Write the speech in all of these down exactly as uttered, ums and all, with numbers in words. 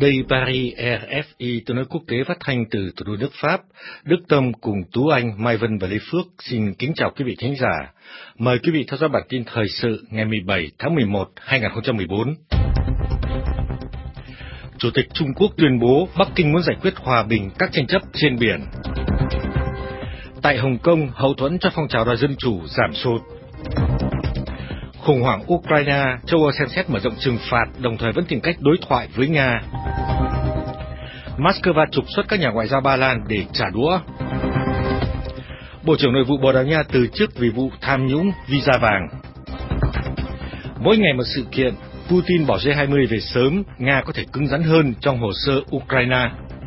Đây Paris rờ ép i tiếng nói quốc tế phát thanh từ thủ đô nước Pháp. Đức Tâm cùng Tú Anh, Mai Vân và Lê Phước xin kính chào quý vị thính giả. Mời quý vị theo dõi bản tin thời sự ngày mười bảy tháng mười một năm hai nghìn không trăm mười bốn. Chủ tịch Trung Quốc tuyên bố Bắc Kinh muốn giải quyết hòa bình các tranh chấp trên biển. Tại Hồng Kông, hậu thuẫn cho phong trào đòi dân chủ giảm sút. Khủng hoảng Ukraine, châu Âu xem xét mở rộng trừng phạt, đồng thời vẫn tìm cách đối thoại với Nga. Moscow trục xuất các nhà ngoại giao Ba Lan để trả đũa. Bộ trưởng Nội vụ Bồ Đào Nha từ chức vì vụ tham nhũng visa vàng. Mỗi ngày một sự kiện, Putin bỏ G hai mươi về sớm, Nga có thể cứng rắn hơn trong hồ sơ Ukraine.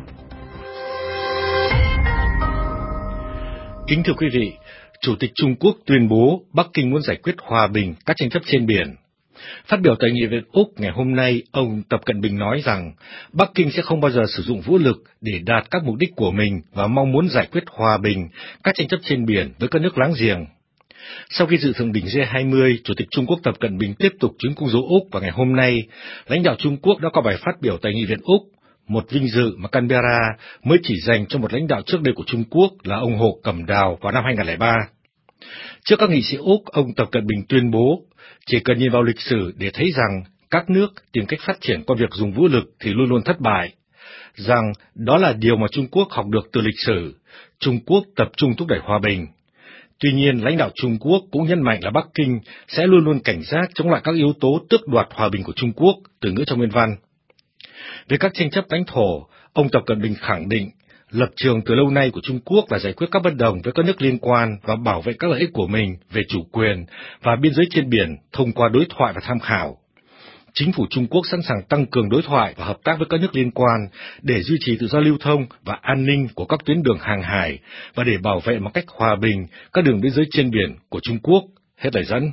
Kính thưa quý vị, Chủ tịch Trung Quốc tuyên bố Bắc Kinh muốn giải quyết hòa bình các tranh chấp trên biển. Phát biểu tại Nghị viện Úc ngày hôm nay, ông Tập Cận Bình nói rằng Bắc Kinh sẽ không bao giờ sử dụng vũ lực để đạt các mục đích của mình và mong muốn giải quyết hòa bình các tranh chấp trên biển với các nước láng giềng. Sau khi dự thượng đỉnh G hai mươi, Chủ tịch Trung Quốc Tập Cận Bình tiếp tục chuyến công du Úc và ngày hôm nay, lãnh đạo Trung Quốc đã có bài phát biểu tại Nghị viện Úc, một vinh dự mà Canberra mới chỉ dành cho một lãnh đạo trước đây của Trung Quốc là ông Hồ Cẩm Đào vào năm hai nghìn không trăm lẻ ba. Trước các nghị sĩ Úc, ông Tập Cận Bình tuyên bố, chỉ cần nhìn vào lịch sử để thấy rằng các nước tìm cách phát triển qua việc dùng vũ lực thì luôn luôn thất bại, rằng đó là điều mà Trung Quốc học được từ lịch sử, Trung Quốc tập trung thúc đẩy hòa bình. Tuy nhiên, lãnh đạo Trung Quốc cũng nhấn mạnh là Bắc Kinh sẽ luôn luôn cảnh giác chống lại các yếu tố tước đoạt hòa bình của Trung Quốc, từ ngữ trong nguyên văn. Về các tranh chấp lãnh thổ, ông Tập Cận Bình khẳng định lập trường từ lâu nay của Trung Quốc là giải quyết các bất đồng với các nước liên quan và bảo vệ các lợi ích của mình về chủ quyền và biên giới trên biển thông qua đối thoại và tham khảo. Chính phủ Trung Quốc sẵn sàng tăng cường đối thoại và hợp tác với các nước liên quan để duy trì tự do lưu thông và an ninh của các tuyến đường hàng hải và để bảo vệ một cách hòa bình các đường biên giới trên biển của Trung Quốc, hết lời dẫn.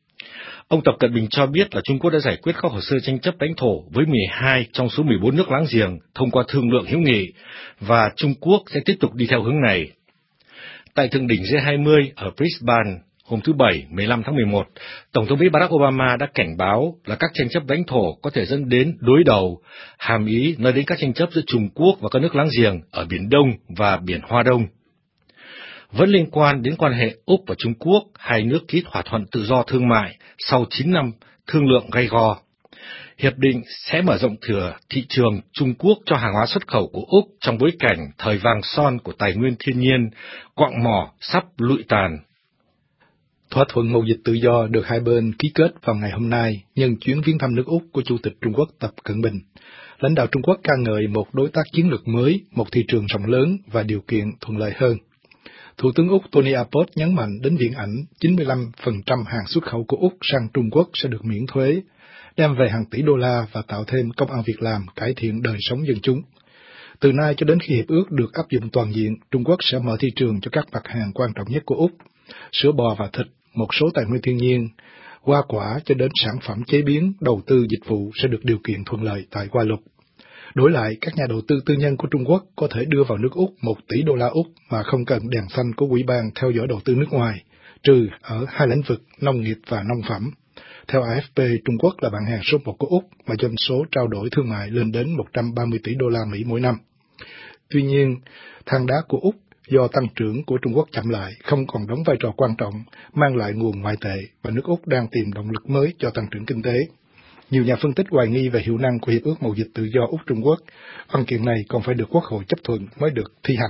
Ông Tập Cận Bình cho biết là Trung Quốc đã giải quyết các hồ sơ tranh chấp lãnh thổ với mười hai trong số mười bốn nước láng giềng thông qua thương lượng hữu nghị, và Trung Quốc sẽ tiếp tục đi theo hướng này. Tại thượng đỉnh G hai mươi ở Brisbane hôm thứ Bảy, mười lăm tháng mười một, Tổng thống Mỹ Barack Obama đã cảnh báo là các tranh chấp lãnh thổ có thể dẫn đến đối đầu, hàm ý nói đến các tranh chấp giữa Trung Quốc và các nước láng giềng ở Biển Đông và Biển Hoa Đông. Vẫn liên quan đến quan hệ Úc và Trung Quốc, hai nước ký thỏa thuận tự do thương mại sau chín năm thương lượng gay go. Hiệp định sẽ mở rộng thừa thị trường Trung Quốc cho hàng hóa xuất khẩu của Úc trong bối cảnh thời vàng son của tài nguyên thiên nhiên, quặng mỏ sắp lụi tàn. Thỏa thuận mậu dịch tự do được hai bên ký kết vào ngày hôm nay nhân chuyến viếng thăm nước Úc của Chủ tịch Trung Quốc Tập Cận Bình. Lãnh đạo Trung Quốc ca ngợi một đối tác chiến lược mới, một thị trường rộng lớn và điều kiện thuận lợi hơn. Thủ tướng Úc Tony Abbott nhấn mạnh đến viễn ảnh chín mươi lăm phần trăm hàng xuất khẩu của Úc sang Trung Quốc sẽ được miễn thuế, đem về hàng tỷ đô la và tạo thêm công ăn việc làm, cải thiện đời sống dân chúng. Từ nay cho đến khi hiệp ước được áp dụng toàn diện, Trung Quốc sẽ mở thị trường cho các mặt hàng quan trọng nhất của Úc, sữa bò và thịt, một số tài nguyên thiên nhiên, hoa quả cho đến sản phẩm chế biến, đầu tư dịch vụ sẽ được điều kiện thuận lợi tại Hoa Lục. Đổi lại, các nhà đầu tư tư nhân của Trung Quốc có thể đưa vào nước Úc một tỷ đô la Úc mà không cần đèn xanh của Ủy ban theo dõi đầu tư nước ngoài, trừ ở hai lĩnh vực nông nghiệp và nông phẩm. Theo A F P, Trung Quốc là bạn hàng số một của Úc mà doanh số trao đổi thương mại lên đến một trăm ba mươi tỷ đô la Mỹ mỗi năm. Tuy nhiên, than đá của Úc do tăng trưởng của Trung Quốc chậm lại không còn đóng vai trò quan trọng, mang lại nguồn ngoại tệ và nước Úc đang tìm động lực mới cho tăng trưởng kinh tế. Nhiều nhà phân tích hoài nghi về hiệu năng của Hiệp ước Mậu dịch tự do Úc-Trung Quốc. Văn kiện này còn phải được Quốc hội chấp thuận mới được thi hành.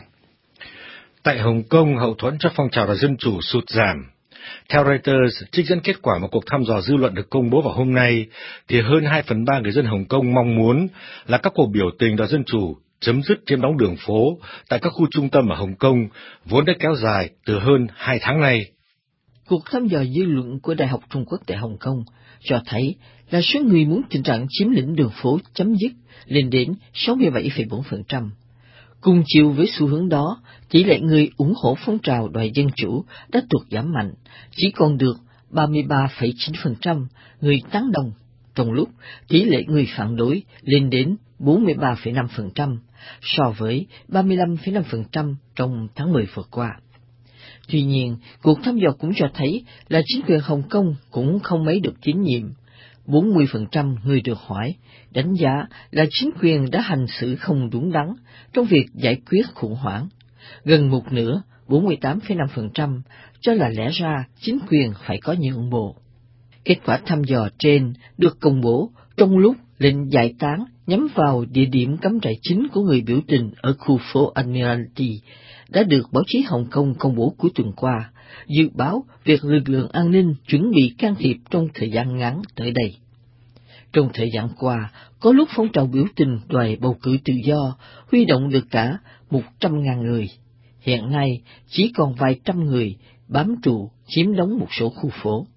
Tại Hồng Kông, hậu thuẫn cho phong trào đòi dân chủ sụt giảm. Theo Reuters, trích dẫn kết quả một cuộc thăm dò dư luận được công bố vào hôm nay, thì hơn hai phần ba người dân Hồng Kông mong muốn là các cuộc biểu tình đòi dân chủ chấm dứt chiếm đóng đường phố tại các khu trung tâm ở Hồng Kông, vốn đã kéo dài từ hơn hai tháng nay. Cuộc thăm dò dư luận của Đại học Trung Quốc tại Hồng Kông cho thấy là số người muốn tình trạng chiếm lĩnh đường phố chấm dứt lên đến sáu mươi bảy phẩy bốn phần trăm. Cùng chiều với xu hướng đó, tỷ lệ người ủng hộ phong trào đòi dân chủ đã tụt giảm mạnh, chỉ còn được ba mươi ba phẩy chín phần trăm người tán đồng, trong lúc tỷ lệ người phản đối lên đến bốn mươi ba phẩy năm phần trăm so với ba mươi lăm phẩy năm phần trăm trong tháng mười vừa qua. Tuy nhiên, cuộc thăm dò cũng cho thấy là chính quyền Hồng Kông cũng không mấy được tín nhiệm. bốn mươi phần trăm người được hỏi đánh giá là chính quyền đã hành xử không đúng đắn trong việc giải quyết khủng hoảng. Gần một nửa, bốn mươi tám phẩy năm phần trăm, cho là lẽ ra chính quyền phải có nhượng bộ. Kết quả thăm dò trên được công bố trong lúc lệnh giải tán nhắm vào địa điểm cắm trại chính của người biểu tình ở khu phố Admiralty đã được báo chí Hồng Kông công bố cuối tuần qua, dự báo việc lực lượng an ninh chuẩn bị can thiệp trong thời gian ngắn tới đây. Trong thời gian qua, có lúc phong trào biểu tình đòi bầu cử tự do huy động được cả một trăm ngàn người. Hiện nay chỉ còn vài trăm người bám trụ chiếm đóng một số khu phố.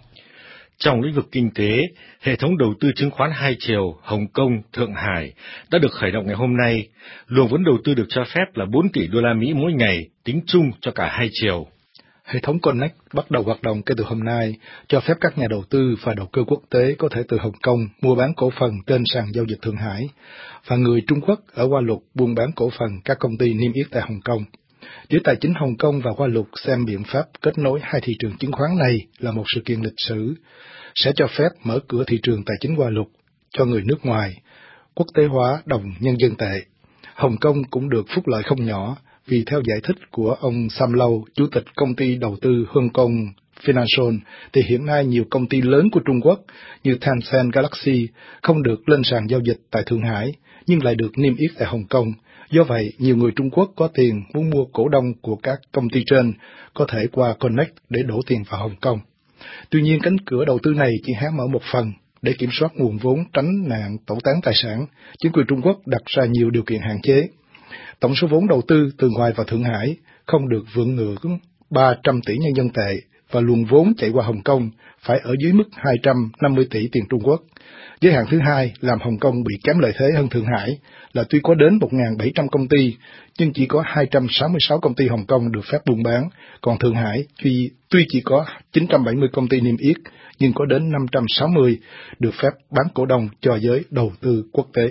Trong lĩnh vực kinh tế, hệ thống đầu tư chứng khoán hai chiều Hồng Kông, Thượng Hải đã được khởi động ngày hôm nay. Luồng vốn đầu tư được cho phép là bốn tỷ đô la Mỹ mỗi ngày, tính chung cho cả hai chiều. Hệ thống Connect bắt đầu hoạt động kể từ hôm nay, cho phép các nhà đầu tư và đầu cơ quốc tế có thể từ Hồng Kông mua bán cổ phần trên sàn giao dịch Thượng Hải, và người Trung Quốc ở Hoa Lục buôn bán cổ phần các công ty niêm yết tại Hồng Kông. Giới tài chính Hồng Kông và Hoa Lục xem biện pháp kết nối hai thị trường chứng khoán này là một sự kiện lịch sử, sẽ cho phép mở cửa thị trường tài chính Hoa Lục cho người nước ngoài, quốc tế hóa đồng nhân dân tệ. Hồng Kông cũng được phúc lợi không nhỏ, vì theo giải thích của ông Sam Lau, chủ tịch công ty đầu tư Hong Kong Financial, thì hiện nay nhiều công ty lớn của Trung Quốc như Tencent Galaxy không được lên sàn giao dịch tại Thượng Hải, nhưng lại được niêm yết tại Hồng Kông. Do vậy, nhiều người Trung Quốc có tiền muốn mua cổ đông của các công ty trên có thể qua Connect để đổ tiền vào Hồng Kông. Tuy nhiên, cánh cửa đầu tư này chỉ hé mở một phần để kiểm soát nguồn vốn, tránh nạn tẩu tán tài sản. Chính quyền Trung Quốc đặt ra nhiều điều kiện hạn chế. Tổng số vốn đầu tư từ ngoài vào Thượng Hải không được vượt ngưỡng ba trăm tỷ nhân dân tệ, và luồng vốn chạy qua Hồng Kông phải ở dưới mức hai trăm năm mươi tỷ tiền Trung Quốc. Giới hạn thứ hai làm Hồng Kông bị kém lợi thế hơn Thượng Hải là tuy có đến một nghìn bảy trăm công ty, nhưng chỉ có hai trăm sáu mươi sáu công ty Hồng Kông được phép buôn bán, còn Thượng Hải tuy, tuy chỉ có chín trăm bảy mươi công ty niêm yết, nhưng có đến năm trăm sáu mươi được phép bán cổ đông cho giới đầu tư quốc tế.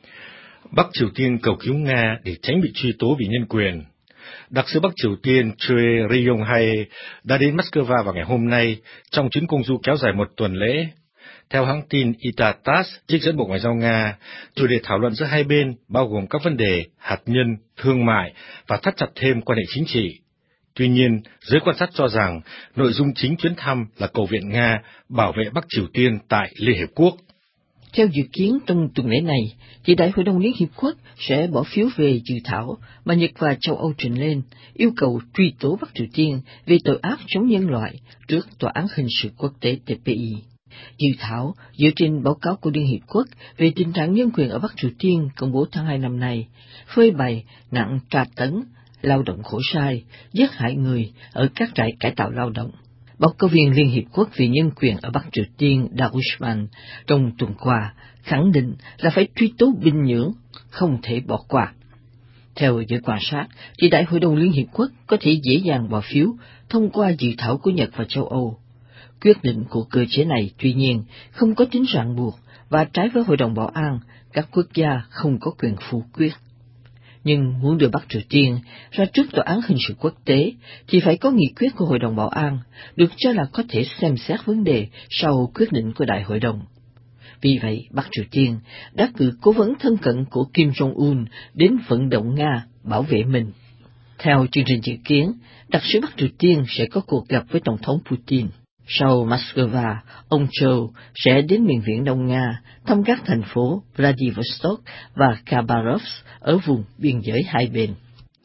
Bắc Triều Tiên cầu cứu Nga để tránh bị truy tố vì nhân quyền. Đặc sứ Bắc Triều Tiên Choi Ryong-hae đã đến Moscow vào ngày hôm nay trong chuyến công du kéo dài một tuần lễ. Theo hãng tin i tê a tát, trích dẫn Bộ Ngoại giao Nga, chủ đề thảo luận giữa hai bên bao gồm các vấn đề hạt nhân, thương mại và thắt chặt thêm quan hệ chính trị. Tuy nhiên, giới quan sát cho rằng nội dung chính chuyến thăm là cầu viện Nga bảo vệ Bắc Triều Tiên tại Liên Hiệp Quốc. Theo dự kiến trong tuần lễ này, thì Đại hội đồng Liên Hiệp Quốc sẽ bỏ phiếu về dự thảo mà Nhật và châu Âu trình lên, yêu cầu truy tố Bắc Triều Tiên về tội ác chống nhân loại trước Tòa án Hình sự Quốc tế T P I. Dự thảo dựa trên báo cáo của Liên Hiệp Quốc về tình trạng nhân quyền ở Bắc Triều Tiên công bố tháng hai năm nay, phơi bày nạn tra tấn, lao động khổ sai, giết hại người ở các trại cải tạo lao động. Báo cáo viên Liên Hiệp Quốc về nhân quyền ở Bắc Triều Tiên Darusman trong tuần qua khẳng định là phải truy tố Bình Nhưỡng, không thể bỏ qua. Theo giới quan sát, thì Đại hội đồng Liên Hiệp Quốc có thể dễ dàng bỏ phiếu thông qua dự thảo của Nhật và châu Âu. Quyết định của cơ chế này, tuy nhiên, không có tính ràng buộc và trái với Hội đồng Bảo an, các quốc gia không có quyền phủ quyết. Nhưng muốn đưa Bắc Triều Tiên ra trước Tòa án Hình sự Quốc tế thì phải có nghị quyết của Hội đồng Bảo an, được cho là có thể xem xét vấn đề sau quyết định của Đại hội đồng. Vì vậy, Bắc Triều Tiên đã cử cố vấn thân cận của Kim Jong-un đến vận động Nga bảo vệ mình. Theo chương trình dự kiến, đặc sứ Bắc Triều Tiên sẽ có cuộc gặp với Tổng thống Putin. Sau Moscow, ông Châu sẽ đến miền Viễn Đông Nga, thăm các thành phố Vladivostok và Khabarovsk ở vùng biên giới hai bên.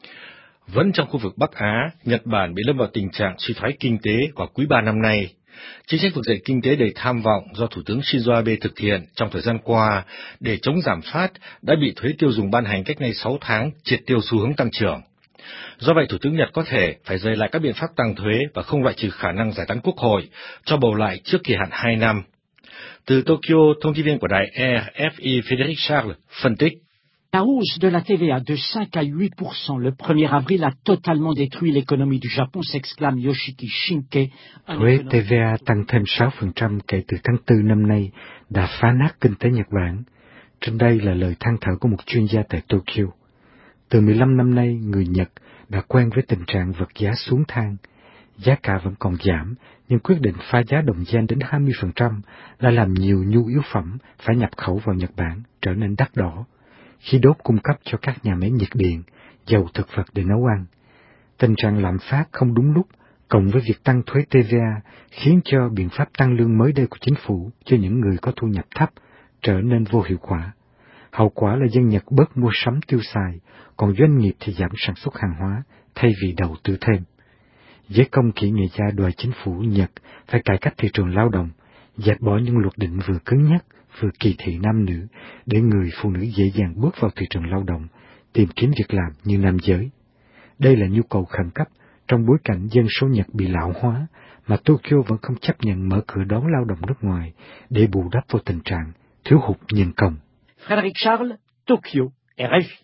Vẫn trong khu vực Bắc Á, Nhật Bản bị lâm vào tình trạng suy thoái kinh tế vào quý ba năm nay. Chính sách vực dậy kinh tế đầy tham vọng do Thủ tướng Shinzo Abe thực hiện trong thời gian qua để chống giảm phát đã bị thuế tiêu dùng ban hành cách nay sáu tháng triệt tiêu xu hướng tăng trưởng. Do vậy, Thủ tướng Nhật có thể phải dời lại các biện pháp tăng thuế và không loại trừ khả năng giải tán quốc hội cho bầu lại trước kỳ hạn hai năm. Từ Tokyo, thông tin viên của đài R F I Frédéric Charles phân tích. La hausse de la T V A de cinq à huit pour cent le premier avril a totalement détruit l'économie du Japon, s'exclame Yoshiki Shinke. Thuế T V A tăng thêm sáu phần trăm kể từ tháng tư năm nay đã phá nát kinh tế Nhật Bản. Trên đây là lời than thở của một chuyên gia tại Tokyo. Từ mười lăm năm nay, người Nhật đã quen với tình trạng vật giá xuống thang. Giá cả vẫn còn giảm, nhưng quyết định phá giá đồng gen đến hai mươi phần trăm đã làm nhiều nhu yếu phẩm phải nhập khẩu vào Nhật Bản trở nên đắt đỏ. Khí đốt cung cấp cho các nhà máy nhiệt điện, dầu thực vật để nấu ăn. Tình trạng lạm phát không đúng lúc, cộng với việc tăng thuế tê vê a, khiến cho biện pháp tăng lương mới đây của chính phủ cho những người có thu nhập thấp trở nên vô hiệu quả. Hậu quả là dân Nhật bớt mua sắm tiêu xài, còn doanh nghiệp thì giảm sản xuất hàng hóa thay vì đầu tư thêm. Giới công kỹ nghệ gia đòi chính phủ Nhật phải cải cách thị trường lao động, dẹp bỏ những luật định vừa cứng nhắc, vừa kỳ thị nam nữ, để người phụ nữ dễ dàng bước vào thị trường lao động, tìm kiếm việc làm như nam giới. Đây là nhu cầu khẩn cấp trong bối cảnh dân số Nhật bị lão hóa, mà Tokyo vẫn không chấp nhận mở cửa đón lao động nước ngoài để bù đắp vào tình trạng thiếu hụt nhân công. Frédéric Charles, Tokyo, R F I.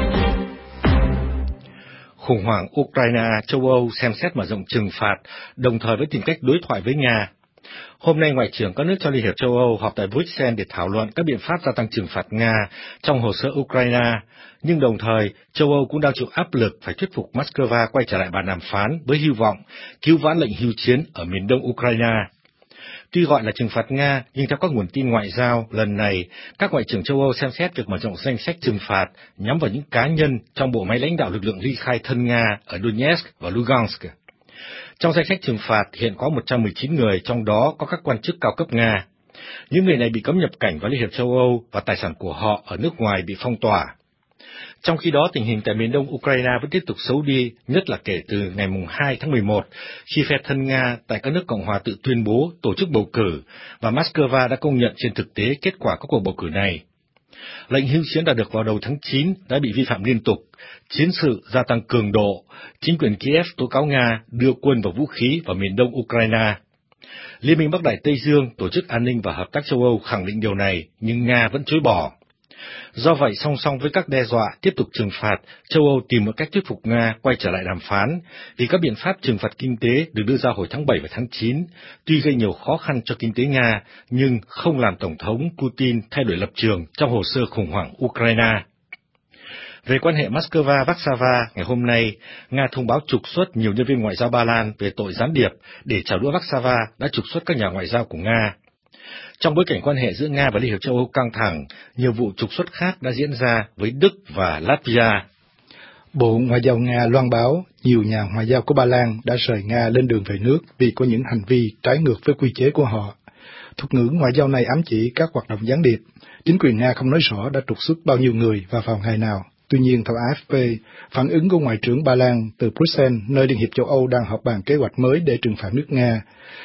Khủng hoảng Ukraine, châu Âu xem xét mở rộng trừng phạt, đồng thời với tìm cách đối thoại với Nga. Hôm nay, Ngoại trưởng các nước trong Liên hiệp châu Âu họp tại Bruxelles để thảo luận các biện pháp gia tăng trừng phạt Nga trong hồ sơ Ukraine, nhưng đồng thời, châu Âu cũng đang chịu áp lực phải thuyết phục Moscow quay trở lại bàn đàm phán với hy vọng cứu vãn lệnh hưu chiến ở miền đông Ukraine. Tuy gọi là trừng phạt Nga, nhưng theo các nguồn tin ngoại giao, lần này, các ngoại trưởng châu Âu xem xét việc mở rộng danh sách trừng phạt nhắm vào những cá nhân trong bộ máy lãnh đạo lực lượng ly khai thân Nga ở Donetsk và Lugansk. Trong danh sách trừng phạt hiện có một trăm mười chín người, trong đó có các quan chức cao cấp Nga. Những người này bị cấm nhập cảnh vào Liên hiệp châu Âu và tài sản của họ ở nước ngoài bị phong tỏa. Trong khi đó, tình hình tại miền đông Ukraine vẫn tiếp tục xấu đi, nhất là kể từ ngày hai tháng mười một, khi phe thân Nga tại các nước Cộng hòa tự tuyên bố tổ chức bầu cử, và Moscow đã công nhận trên thực tế kết quả các cuộc bầu cử này. Lệnh hưu chiến đạt được vào đầu tháng chín đã bị vi phạm liên tục, chiến sự gia tăng cường độ, chính quyền Kiev tố cáo Nga đưa quân và vũ khí vào miền đông Ukraine. Liên minh Bắc Đại Tây Dương, Tổ chức An ninh và Hợp tác châu Âu khẳng định điều này, nhưng Nga vẫn chối bỏ. Do vậy, song song với các đe dọa tiếp tục trừng phạt, châu Âu tìm một cách thuyết phục Nga quay trở lại đàm phán, vì các biện pháp trừng phạt kinh tế được đưa ra hồi tháng bảy và tháng chín, tuy gây nhiều khó khăn cho kinh tế Nga, nhưng không làm Tổng thống Putin thay đổi lập trường trong hồ sơ khủng hoảng Ukraine. Về quan hệ Moscow-Warsaw, ngày hôm nay, Nga thông báo trục xuất nhiều nhân viên ngoại giao Ba Lan về tội gián điệp để trả đũa Warsaw đã trục xuất các nhà ngoại giao của Nga. Trong bối cảnh quan hệ giữa Nga và Liên hiệp châu Âu căng thẳng, nhiều vụ trục xuất khác đã diễn ra với Đức và Latvia. Bộ Ngoại giao Nga loan báo nhiều nhà ngoại giao của Ba Lan đã rời Nga lên đường về nước vì có những hành vi trái ngược với quy chế của họ. Thuật ngữ ngoại giao này ám chỉ các hoạt động gián điệp. Chính quyền Nga không nói rõ đã trục xuất bao nhiêu người và vào ngày nào. Tuy nhiên, theo a ép pê, phản ứng của Ngoại trưởng Ba Lan từ Bruxelles, nơi Liên hiệp châu Âu đang họp bàn kế hoạch mới để trừng phạt nước Nga,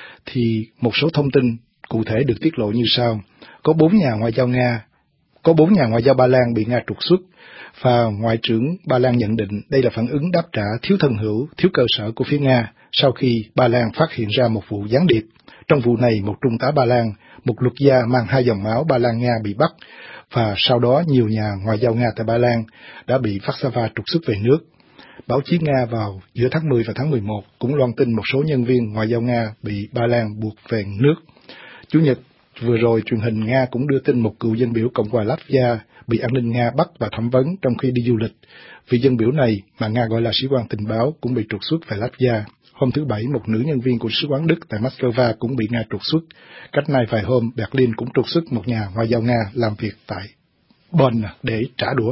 thì một số thông tin cụ thể được tiết lộ như sau: có bốn nhà ngoại giao Nga, có bốn nhà ngoại giao Ba Lan bị Nga trục xuất, và Ngoại trưởng Ba Lan nhận định đây là phản ứng đáp trả thiếu thân hữu, thiếu cơ sở của phía Nga sau khi Ba Lan phát hiện ra một vụ gián điệp. Trong vụ này, một trung tá Ba Lan, một luật gia mang hai dòng máu Ba Lan Nga bị bắt, và sau đó nhiều nhà ngoại giao Nga tại Ba Lan đã bị Warsaw trục xuất về nước. Báo chí Nga vào giữa tháng mười và tháng mười một cũng loan tin một số nhân viên ngoại giao Nga bị Ba Lan buộc về nước. Chủ nhật vừa rồi, truyền hình Nga cũng đưa tin một cựu dân biểu Cộng hòa Latvia bị an ninh Nga bắt và thẩm vấn trong khi đi du lịch. Vị dân biểu này, mà Nga gọi là sĩ quan tình báo, cũng bị trục xuất về Latvia. Hôm thứ Bảy, một nữ nhân viên của sứ quán Đức tại Moscow cũng bị Nga trục xuất. Cách nay vài hôm, Berlin cũng trục xuất một nhà ngoại giao Nga làm việc tại Bonn để trả đũa.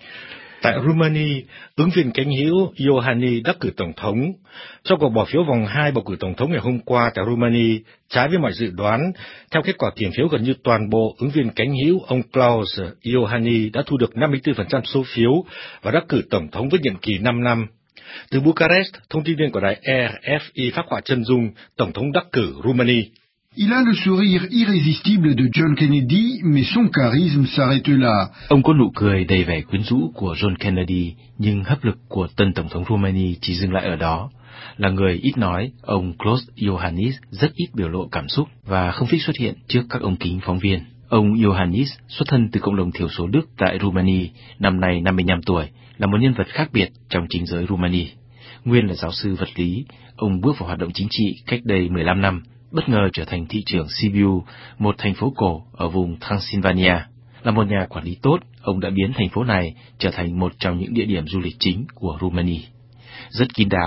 Tại Romania, ứng viên cánh hữu Iohannis đắc cử tổng thống. Trong cuộc bỏ phiếu vòng hai bầu cử tổng thống ngày hôm qua tại Romania, trái với mọi dự đoán, theo kết quả kiểm phiếu gần như toàn bộ, ứng viên cánh hữu ông Klaus Iohannis đã thu được năm mươi tư phần trăm số phiếu và đắc cử tổng thống với nhiệm kỳ năm năm. Từ Bucharest, thông tin viên của đài R F I phác họa chân dung tổng thống đắc cử Romania. Il a le sourire irrésistible de John Kennedy, mais son charisme s'arrête là. Ông có nụ cười đầy vẻ quyến rũ của John Kennedy, nhưng hấp lực của tân tổng thống Romania chỉ dừng lại ở đó. Là người ít nói, ông Klaus Iohannis rất ít biểu lộ cảm xúc và không thích xuất hiện trước các ống kính phóng viên. Ông Iohannis xuất thân từ cộng đồng thiểu số Đức tại Romania, năm nay năm mươi lăm tuổi, là một nhân vật khác biệt trong chính giới Romania. Nguyên là giáo sư vật lý, ông bước vào hoạt động chính trị cách đây mười lăm năm, bất ngờ trở thành thị trưởng Sibiu, một thành phố cổ ở vùng Transylvania. Là một nhà quản lý tốt, ông đã biến thành phố này trở thành một trong những địa điểm du lịch chính của Romania. Rất kín đáo,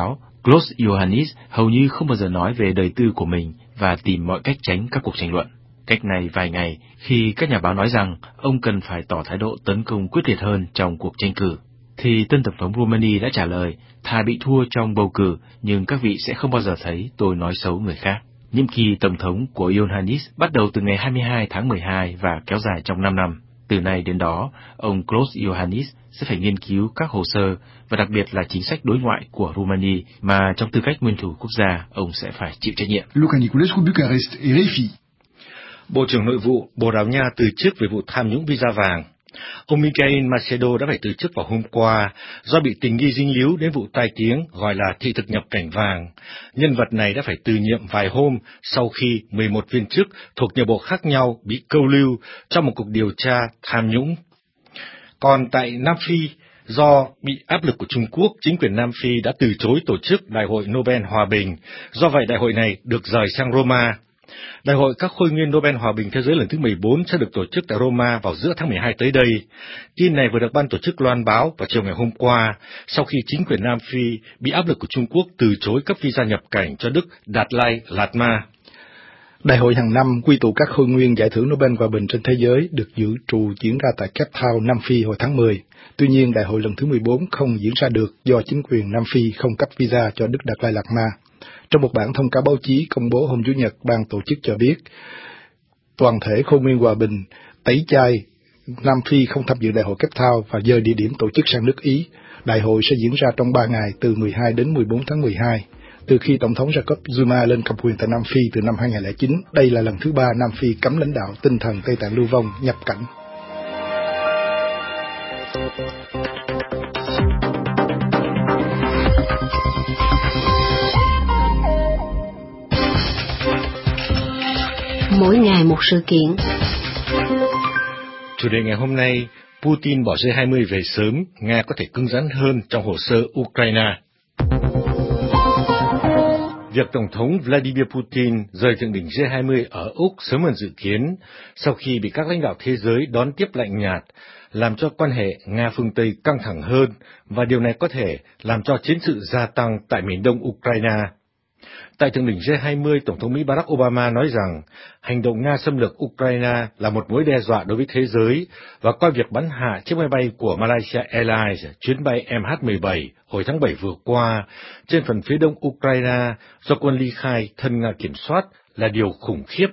Klaus Iohannis hầu như không bao giờ nói về đời tư của mình và tìm mọi cách tránh các cuộc tranh luận. Cách này vài ngày, khi các nhà báo nói rằng ông cần phải tỏ thái độ tấn công quyết liệt hơn trong cuộc tranh cử, thì tân Tổng thống Romani đã trả lời, thà bị thua trong bầu cử, nhưng các vị sẽ không bao giờ thấy tôi nói xấu người khác. Nhiệm kỳ Tổng thống của Iohannis bắt đầu từ ngày hai mươi hai tháng mười hai và kéo dài trong năm năm. Từ nay đến đó, ông Klaus Iohannis sẽ phải nghiên cứu các hồ sơ và đặc biệt là chính sách đối ngoại của Romania mà trong tư cách nguyên thủ quốc gia, ông sẽ phải chịu trách nhiệm. Luca Niculescu, Bucharest, R F I. Bộ trưởng Nội vụ Bồ Đào Nha từ chức về vụ tham nhũng visa vàng. Ông Mikhail Macedo đã phải từ chức vào hôm qua do bị tình nghi dính líu đến vụ tai tiếng gọi là thị thực nhập cảnh vàng. Nhân vật này đã phải từ nhiệm vài hôm sau khi mười một viên chức thuộc nhiều bộ khác nhau bị câu lưu trong một cuộc điều tra tham nhũng. Còn tại Nam Phi, do bị áp lực của Trung Quốc, chính quyền Nam Phi đã từ chối tổ chức Đại hội Nobel Hòa bình. Do vậy, đại hội này được rời sang Roma. Đại hội các khôi nguyên Nobel Hòa bình Thế giới lần thứ mười bốn sẽ được tổ chức tại Roma vào giữa tháng mười hai tới đây. Tin này vừa được ban tổ chức loan báo vào chiều ngày hôm qua, sau khi chính quyền Nam Phi bị áp lực của Trung Quốc từ chối cấp visa nhập cảnh cho Đức Đạt Lai Lạt Ma. Đại hội hàng năm quy tụ các khôi nguyên giải thưởng Nobel Hòa bình trên thế giới được dự trù diễn ra tại Cape Town, Nam Phi hồi tháng mười. Tuy nhiên, đại hội lần thứ mười bốn không diễn ra được do chính quyền Nam Phi không cấp visa cho Đức Đạt Lai Lạt Ma. Trong một bản thông cáo báo chí công bố hôm Chủ nhật, ban tổ chức cho biết toàn thể khôi nguyên hòa bình tẩy chay Nam Phi không tham dự đại hội Cape Town và dời địa điểm tổ chức sang nước Ý. Đại hội sẽ diễn ra trong ba ngày từ mười hai đến mười bốn tháng mười hai. Từ khi Tổng thống Jacob Zuma lên cầm quyền tại Nam Phi từ năm hai nghìn không trăm lẻ chín, đây là lần thứ ba Nam Phi cấm lãnh đạo tinh thần Tây Tạng lưu vong nhập cảnh. Mỗi ngày một sự kiện. Chủ đề ngày hôm nay, Putin bỏ G hai mươi về sớm, Nga có thể cứng rắn hơn trong hồ sơ Ukraine. Việc Tổng thống Vladimir Putin rời thượng đỉnh G hai mươi ở Úc sớm hơn dự kiến, sau khi bị các lãnh đạo thế giới đón tiếp lạnh nhạt, làm cho quan hệ Nga phương Tây căng thẳng hơn, và điều này có thể làm cho chiến sự gia tăng tại miền đông Ukraine. Tại thượng đỉnh G hai mươi, Tổng thống Mỹ Barack Obama nói rằng hành động Nga xâm lược Ukraine là một mối đe dọa đối với thế giới và coi việc bắn hạ chiếc máy bay của Malaysia Airlines, chuyến bay M H mười bảy hồi tháng bảy vừa qua, trên phần phía đông Ukraine do quân ly khai thân Nga kiểm soát là điều khủng khiếp.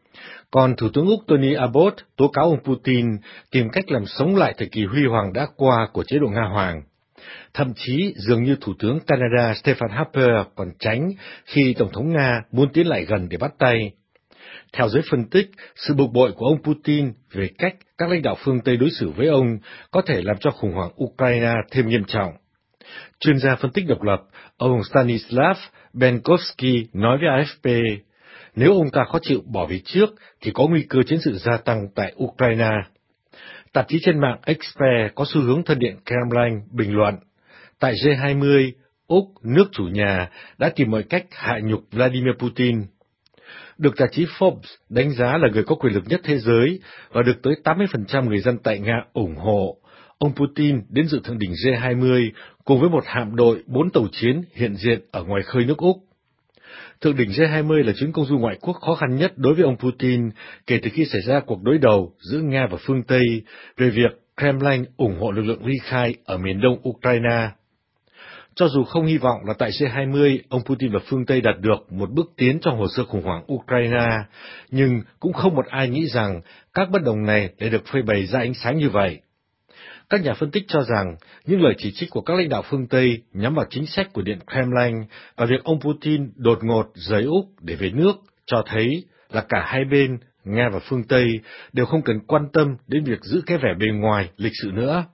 Còn Thủ tướng Úc Tony Abbott tố cáo ông Putin tìm cách làm sống lại thời kỳ huy hoàng đã qua của chế độ Nga Hoàng. Thậm chí dường như Thủ tướng Canada Stephen Harper còn tránh khi Tổng thống Nga muốn tiến lại gần để bắt tay. Theo giới phân tích, sự bực bội của ông Putin về cách các lãnh đạo phương Tây đối xử với ông có thể làm cho khủng hoảng Ukraine thêm nghiêm trọng. Chuyên gia phân tích độc lập, ông Stanislav Benkovsky nói với A F P, nếu ông ta khó chịu bỏ về trước thì có nguy cơ chiến sự gia tăng tại Ukraine. Tạp chí trên mạng Expert có xu hướng thân điện Kremlin bình luận, tại G hai mươi, Úc, nước chủ nhà, đã tìm mọi cách hạ nhục Vladimir Putin. Được tạp chí Forbes đánh giá là người có quyền lực nhất thế giới và được tới tám mươi phần trăm người dân tại Nga ủng hộ, ông Putin đến dự thượng đỉnh G hai mươi cùng với một hạm đội bốn tàu chiến hiện diện ở ngoài khơi nước Úc. Thượng đỉnh G hai mươi là chuyến công du ngoại quốc khó khăn nhất đối với ông Putin kể từ khi xảy ra cuộc đối đầu giữa Nga và phương Tây về việc Kremlin ủng hộ lực lượng ly khai ở miền đông Ukraine. Cho dù không hy vọng là tại G hai mươi ông Putin và phương Tây đạt được một bước tiến trong hồ sơ khủng hoảng Ukraine, nhưng cũng không một ai nghĩ rằng các bất đồng này lại được phơi bày ra ánh sáng như vậy. Các nhà phân tích cho rằng những lời chỉ trích của các lãnh đạo phương Tây nhắm vào chính sách của Điện Kremlin và việc ông Putin đột ngột rời Úc để về nước cho thấy là cả hai bên, Nga và phương Tây, đều không cần quan tâm đến việc giữ cái vẻ bề ngoài lịch sự nữa.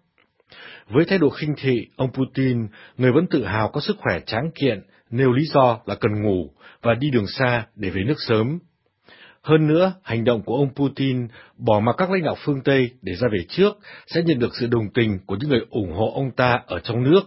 Với thái độ khinh thị, ông Putin, người vẫn tự hào có sức khỏe tráng kiện, nêu lý do là cần ngủ và đi đường xa để về nước sớm. Hơn nữa, hành động của ông Putin bỏ mặc các lãnh đạo phương Tây để ra về trước sẽ nhận được sự đồng tình của những người ủng hộ ông ta ở trong nước.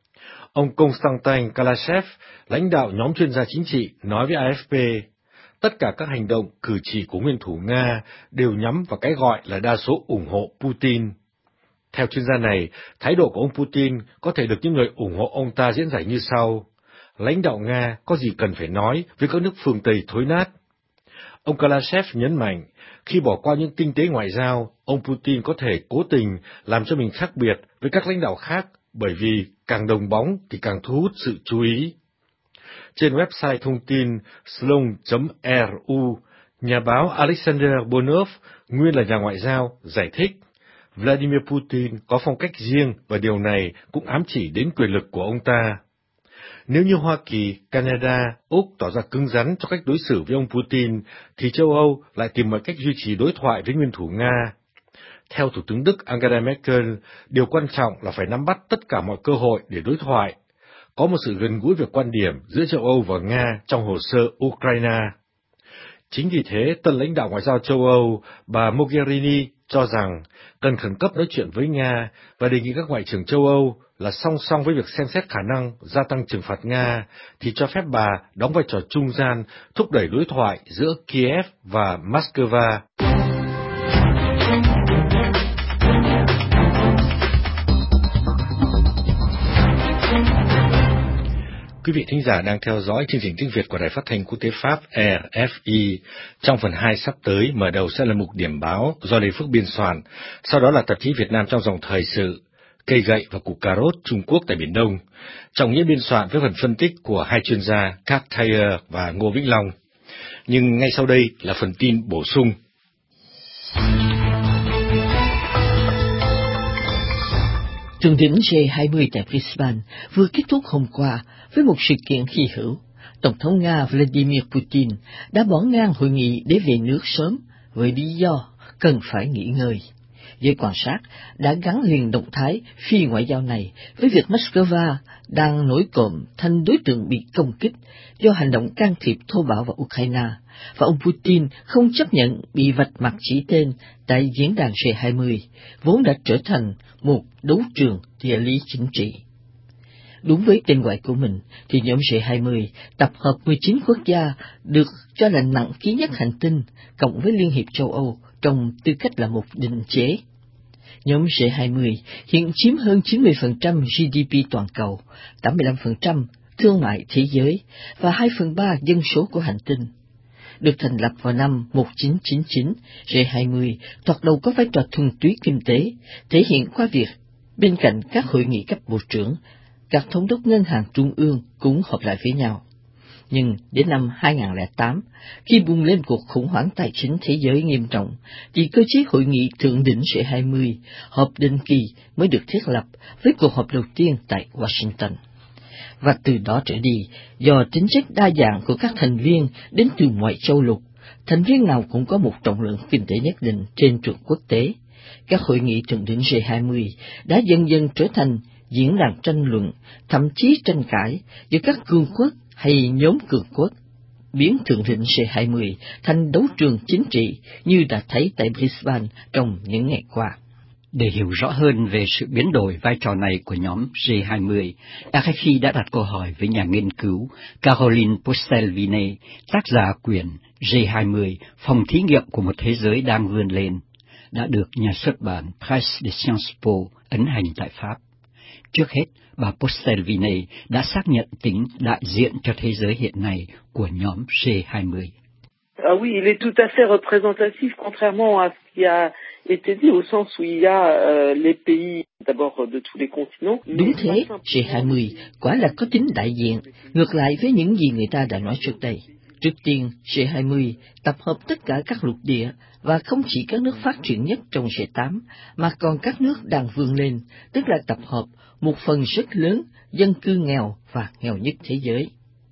Ông Konstantin Kalashev, lãnh đạo nhóm chuyên gia chính trị, nói với A F P, tất cả các hành động cử chỉ của nguyên thủ Nga đều nhắm vào cái gọi là đa số ủng hộ Putin. Theo chuyên gia này, thái độ của ông Putin có thể được những người ủng hộ ông ta diễn giải như sau. lãnh đạo Nga có gì cần phải nói với các nước phương Tây thối nát. Ông Kalashev nhấn mạnh, khi bỏ qua những tinh tế ngoại giao, ông Putin có thể cố tình làm cho mình khác biệt với các lãnh đạo khác, bởi vì càng đồng bóng thì càng thu hút sự chú ý. Trên website thông tin slong chấm r u, nhà báo Alexander Bonov, nguyên là nhà ngoại giao, giải thích, Vladimir Putin có phong cách riêng và điều này cũng ám chỉ đến quyền lực của ông ta. Nếu như Hoa Kỳ, Canada, Úc tỏ ra cứng rắn trong cách đối xử với ông Putin, thì châu Âu lại tìm mọi cách duy trì đối thoại với nguyên thủ Nga. Theo Thủ tướng Đức Angela Merkel, điều quan trọng là phải nắm bắt tất cả mọi cơ hội để đối thoại. Có một sự gần gũi về quan điểm giữa châu Âu và Nga trong hồ sơ Ukraine. Chính vì thế, tân lãnh đạo ngoại giao châu Âu, bà Mogherini, cho rằng cần khẩn cấp nói chuyện với Nga và đề nghị các ngoại trưởng châu Âu là song song với việc xem xét khả năng gia tăng trừng phạt Nga, thì cho phép bà đóng vai trò trung gian thúc đẩy đối thoại giữa Kiev và Moscow. Quý vị thính giả đang theo dõi chương trình tiếng Việt của Đài Phát thanh Quốc tế Pháp R F I. Trong phần hai sắp tới, mở đầu sẽ là mục điểm báo do Lê Phước biên soạn, sau đó là tạp chí Việt Nam trong dòng thời sự, cây gậy và củ cà rốt Trung Quốc tại Biển Đông, Trọng Nghĩa biên soạn với phần phân tích của hai chuyên gia Các Thayer và Ngô Vĩnh Long. Nhưng ngay sau đây là phần tin bổ sung. Thượng đỉnh G hai mươi tại Brisbane vừa kết thúc hôm qua với một sự kiện hy hữu. Tổng thống Nga Vladimir Putin đã bỏ ngang hội nghị để về nước sớm với lý do cần phải nghỉ ngơi. Giới quan sát đã gắn liền động thái phi ngoại giao này với việc Moscow đang nổi cộm thành đối tượng bị công kích do hành động can thiệp thô bạo vào Ukraine, và ông Putin không chấp nhận bị vạch mặt chỉ tên tại diễn đàn G hai mươi, vốn đã trở thành một đấu trường địa lý chính trị. Đúng với tên gọi của mình, thì nhóm G hai mươi tập hợp mười chín quốc gia được cho là nặng ký nhất hành tinh, cộng với Liên hiệp châu Âu trong tư cách là một định chế. Nhóm G hai mươi hiện chiếm hơn chín mươi phần trăm G D P toàn cầu, tám mươi lăm phần trăm thương mại thế giới và hai phần ba dân số của hành tinh. Được thành lập vào năm một nghìn chín trăm chín mươi chín, G hai mươi thoạt đầu có vai trò thuần túy kinh tế, thể hiện qua việc bên cạnh các hội nghị cấp bộ trưởng, các thống đốc ngân hàng trung ương cũng họp lại với nhau. Nhưng đến năm hai nghìn không trăm lẻ tám, khi bùng lên cuộc khủng hoảng tài chính thế giới nghiêm trọng, thì cơ chế hội nghị thượng đỉnh G hai mươi họp định kỳ mới được thiết lập với cuộc họp đầu tiên tại Washington. Và từ đó trở đi, do tính chất đa dạng của các thành viên đến từ mọi châu lục, thành viên nào cũng có một trọng lượng kinh tế nhất định trên trường quốc tế, các hội nghị thượng đỉnh G hai mươi đã dần dần trở thành diễn đàn tranh luận, thậm chí tranh cãi giữa các cường quốc hay nhóm cường quốc, biến thượng đỉnh G hai mươi thành đấu trường chính trị như đã thấy tại Brisbane trong những ngày qua. Để hiểu rõ hơn về sự biến đổi vai trò này của nhóm G hai mươi, R F I đã đặt câu hỏi với nhà nghiên cứu Caroline Postelvine, tác giả quyển G hai mươi, phòng thí nghiệm của một thế giới đang vươn lên, đã được nhà xuất bản Presse de Sciences Po ấn hành tại Pháp. Trước hết, bà Postelvine đã xác nhận tính đại diện cho thế giới hiện nay của nhóm G hai mươi. Ah oui, il est tout à fait représentatif, contrairement à ce qui a été dit, au sens où il y a euh, les pays, d'abord de tous les continents. Đúng thế, G hai mươi quả là có tính đại diện, ngược lại với những gì người ta đã nói trước đây. Trước tiên, G hai mươi tập hợp tất cả các lục địa, và không chỉ các nước phát triển nhất trong G tám, mà còn các nước đang vươn lên, tức là tập hợp một phần rất lớn dân cư nghèo và nghèo nhất thế giới.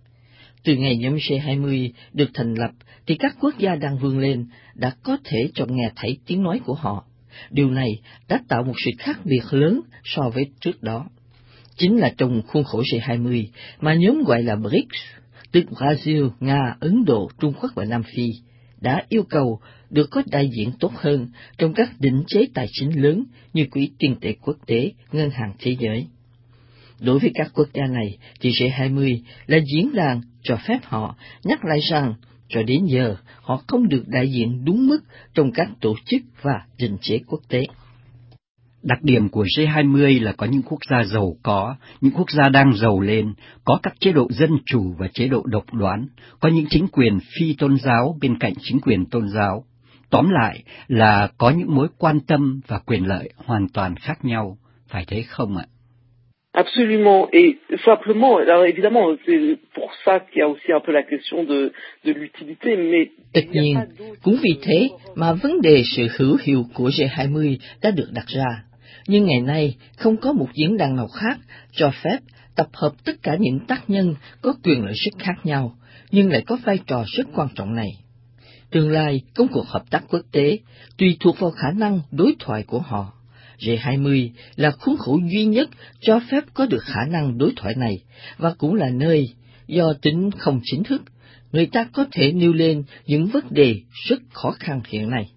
Từ ngày nhóm G hai mươi được thành lập, thì các quốc gia đang vươn lên đã có thể cho nghe thấy tiếng nói của họ. Điều này đã tạo một sự khác biệt lớn so với trước đó. Chính là trong khuôn khổ G hai mươi mà nhóm gọi là bê rê i xê, tức Brazil, Nga, Ấn Độ, Trung Quốc và Nam Phi, đã yêu cầu được có đại diện tốt hơn trong các định chế tài chính lớn như Quỹ tiền tệ quốc tế, Ngân hàng Thế giới. Đối với các quốc gia này, thì G hai mươi là diễn đàn cho phép họ nhắc lại rằng cho đến giờ họ không được đại diện đúng mức trong các tổ chức và định chế quốc tế. Đặc điểm của G hai mươi là có những quốc gia giàu có, những quốc gia đang giàu lên, có các chế độ dân chủ và chế độ độc đoán, có những chính quyền phi tôn giáo bên cạnh chính quyền tôn giáo. Tóm lại là có những mối quan tâm và quyền lợi hoàn toàn khác nhau, phải thế không ạ? Absolument, et simplement, alors évidemment, c'est pour ça qu'il y a aussi un peu la question de, de l'utilité, mais... Tất nhiên, cũng vì thế mà vấn đề sự hữu hiệu của G hai mươi đã được đặt ra. Nhưng ngày nay, không có một diễn đàn nào khác cho phép tập hợp tất cả những tác nhân có quyền lợi rất khác nhau, nhưng lại có vai trò rất quan trọng này. Tương lai, công cuộc hợp tác quốc tế tùy thuộc vào khả năng đối thoại của họ. G hai mươi là khuôn khổ duy nhất cho phép có được khả năng đối thoại này, và cũng là nơi, do tính không chính thức, người ta có thể nêu lên những vấn đề rất khó khăn hiện nay.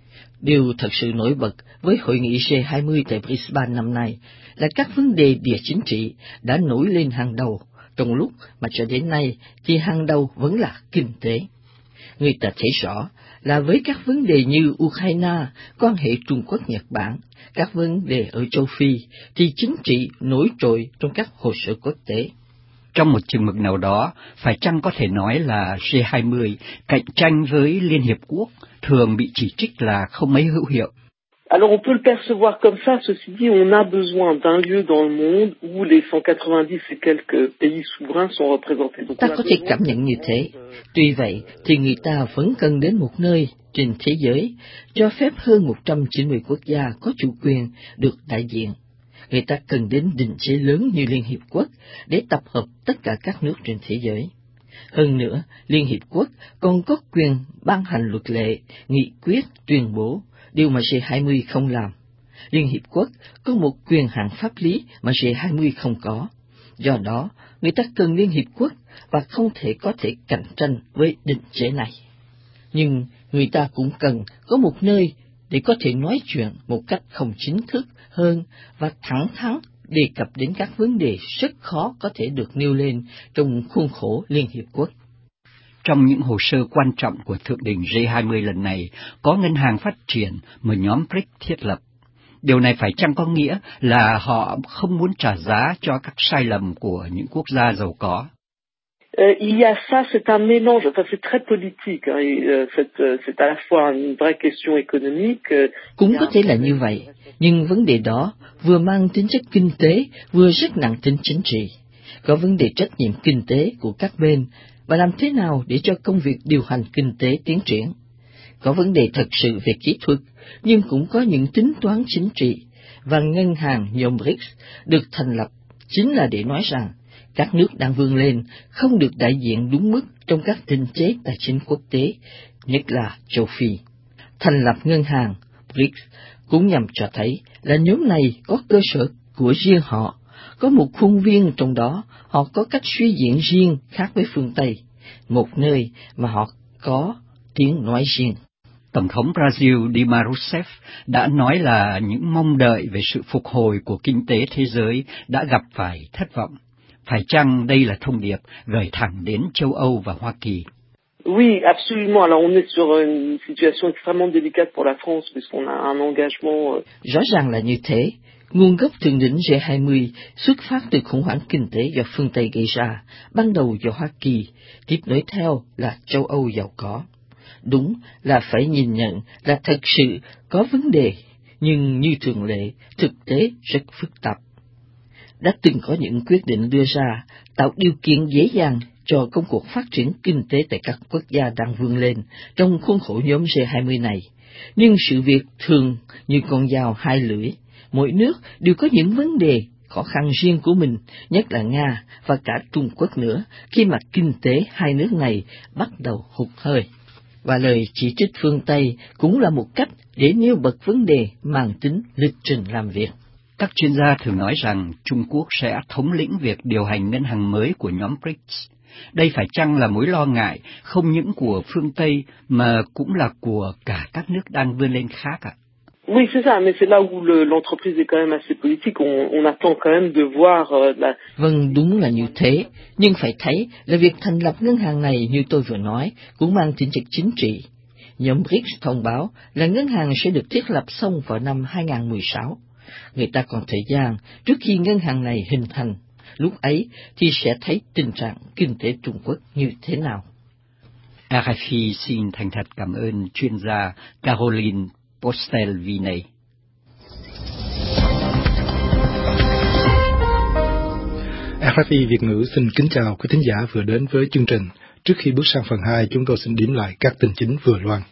Điều thật sự nổi bật với hội nghị G hai mươi tại Brisbane năm nay là các vấn đề địa chính trị đã nổi lên hàng đầu, trong lúc mà cho đến nay thì hàng đầu vẫn là kinh tế. Người ta thấy rõ là với các vấn đề như Ukraine, quan hệ Trung Quốc-Nhật Bản, các vấn đề ở châu Phi, thì chính trị nổi trội trong các hồ sơ quốc tế. Trong một chừng mực nào đó, phải chăng có thể nói là G hai mươi cạnh tranh với Liên Hiệp Quốc thường bị chỉ trích là không mấy hữu hiệu? Alors on peut le percevoir comme ça, ceci dit, on a besoin d'un lieu dans le monde où les cent quatre-vingt-dix et quelques pays souverains sont représentés. Ta có thể cảm nhận như thế. Tuy vậy, thì người ta vẫn cần đến một nơi trên thế giới cho phép hơn một trăm chín mươi quốc gia có chủ quyền được đại diện. Người ta cần đến định chế lớn như Liên Hiệp Quốc để tập hợp tất cả các nước trên thế giới. Hơn nữa, Liên Hiệp Quốc còn có quyền ban hành luật lệ, nghị quyết, tuyên bố, điều mà G hai mươi không làm. Liên Hiệp Quốc có một quyền hạn pháp lý mà G hai mươi không có. Do đó, người ta cần Liên Hiệp Quốc và không thể có thể cạnh tranh với định chế này. Nhưng người ta cũng cần có một nơi để có thể nói chuyện một cách không chính thức hơn và thẳng thắn đề cập đến các vấn đề rất khó có thể được nêu lên trong khuôn khổ Liên Hiệp Quốc. Trong những hồ sơ quan trọng của Thượng đỉnh G hai mươi lần này, có ngân hàng phát triển mà nhóm bê rê i xê thiết lập. Điều này phải chăng có nghĩa là họ không muốn trả giá cho các sai lầm của những quốc gia giàu có? Euh, il y a ça, c'est un mélange, enfin c'est très politique, hein, et, euh, c'est, c'est à la fois une vraie question économique. Euh, Cũng có thể là như vậy, nhưng vấn đề đó vừa mang tính chất kinh tế, vừa rất nặng tính chính trị. Có vấn đề trách nhiệm kinh tế của các bên, và làm thế nào để cho công việc điều hành kinh tế tiến triển. Có vấn đề thật sự về kỹ thuật, nhưng cũng có những tính toán chính trị, và ngân hàng nhóm bê rê i xê được thành lập chính là để nói rằng các nước đang vươn lên không được đại diện đúng mức trong các định chế tài chính quốc tế, nhất là châu Phi. Thành lập ngân hàng bê rê i xê cũng nhằm cho thấy là nhóm này có cơ sở của riêng họ, có một khuôn viên trong đó họ có cách suy diễn riêng khác với phương Tây, một nơi mà họ có tiếng nói riêng. Tổng thống Brazil Dilma Rousseff đã nói là những mong đợi về sự phục hồi của kinh tế thế giới đã gặp phải thất vọng. Phải chăng đây là thông điệp gửi thẳng đến châu Âu và Hoa Kỳ? Oui, absolument. Alors on est sur une situation extrêmement délicate pour la France puisqu'on a un engagement. Rõ ràng là như thế. Nguồn gốc thượng đỉnh G hai mươi xuất phát từ khủng hoảng kinh tế do phương Tây gây ra, ban đầu do Hoa Kỳ, tiếp nối theo là châu Âu giàu có. Đúng là phải nhìn nhận là thật sự có vấn đề, nhưng như thường lệ, thực tế rất phức tạp. Đã từng có những quyết định đưa ra tạo điều kiện dễ dàng cho công cuộc phát triển kinh tế tại các quốc gia đang vươn lên trong khuôn khổ nhóm G hai mươi này, nhưng sự việc thường như con dao hai lưỡi. Mỗi nước đều có những vấn đề khó khăn riêng của mình, nhất là Nga và cả Trung Quốc nữa, khi mà kinh tế hai nước này bắt đầu hụt hơi. Và lời chỉ trích phương Tây cũng là một cách để nêu bật vấn đề mang tính lịch trình làm việc. Các chuyên gia thường nói rằng Trung Quốc sẽ thống lĩnh việc điều hành ngân hàng mới của nhóm bê rê i xê. Đây phải chăng là mối lo ngại không những của phương Tây mà cũng là của cả các nước đang vươn lên khác ạ? Oui, c'est ça, mais c'est là où le, l'entreprise est quand même assez politique. On, on attend quand même de voir euh, la... Vâng, đúng là như thế, nhưng phải thấy là việc thành lập ngân hàng này như tôi vừa nói cũng mang tính chất chính trị. Nhóm bê rê i xê thông báo là ngân hàng sẽ được thiết lập xong vào năm hai không một sáu. người ta còn thời gian trước khi ngân hàng này hình thành. Lúc ấy thì sẽ thấy tình trạng kinh tế Trung Quốc như thế nào. rờ ép i xin thành thật cảm ơn chuyên gia Caroline Postel-Vinay. rờ ép i Việt ngữ xin kính chào quý thính giả vừa đến với chương trình. Trước khi bước sang phần hai, chúng tôi xin điểm lại các tin chính vừa loan.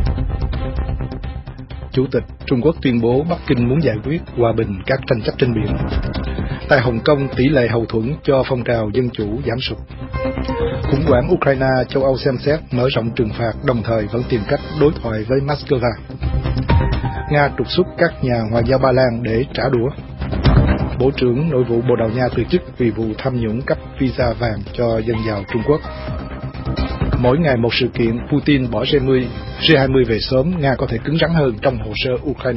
Chủ tịch Trung Quốc tuyên bố Bắc Kinh muốn giải quyết hòa bình các tranh chấp trên biển. Tại Hồng Kông, tỷ lệ hậu thuẫn cho phong trào dân chủ giảm sút. Khủng hoảng Ukraine, châu Âu xem xét mở rộng trừng phạt, đồng thời vẫn tìm cách đối thoại với Moscow. Nga trục xuất các nhà ngoại giao Ba Lan để trả đũa. Bộ trưởng Nội vụ Bồ Đào Nha từ chức vì vụ tham nhũng cấp visa vàng cho dân giàu Trung Quốc. Mỗi ngày một sự kiện, Putin bỏ G hai mươi về sớm, Nga có thể cứng rắn hơn trong hồ sơ Ukraine.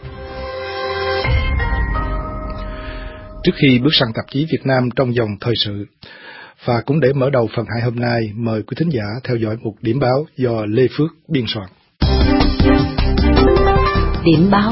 Trước khi bước sang tạp chí Việt Nam trong dòng thời sự, và cũng để mở đầu phần hai hôm nay, mời quý thính giả theo dõi một điểm báo do Lê Phước biên soạn. Điểm báo.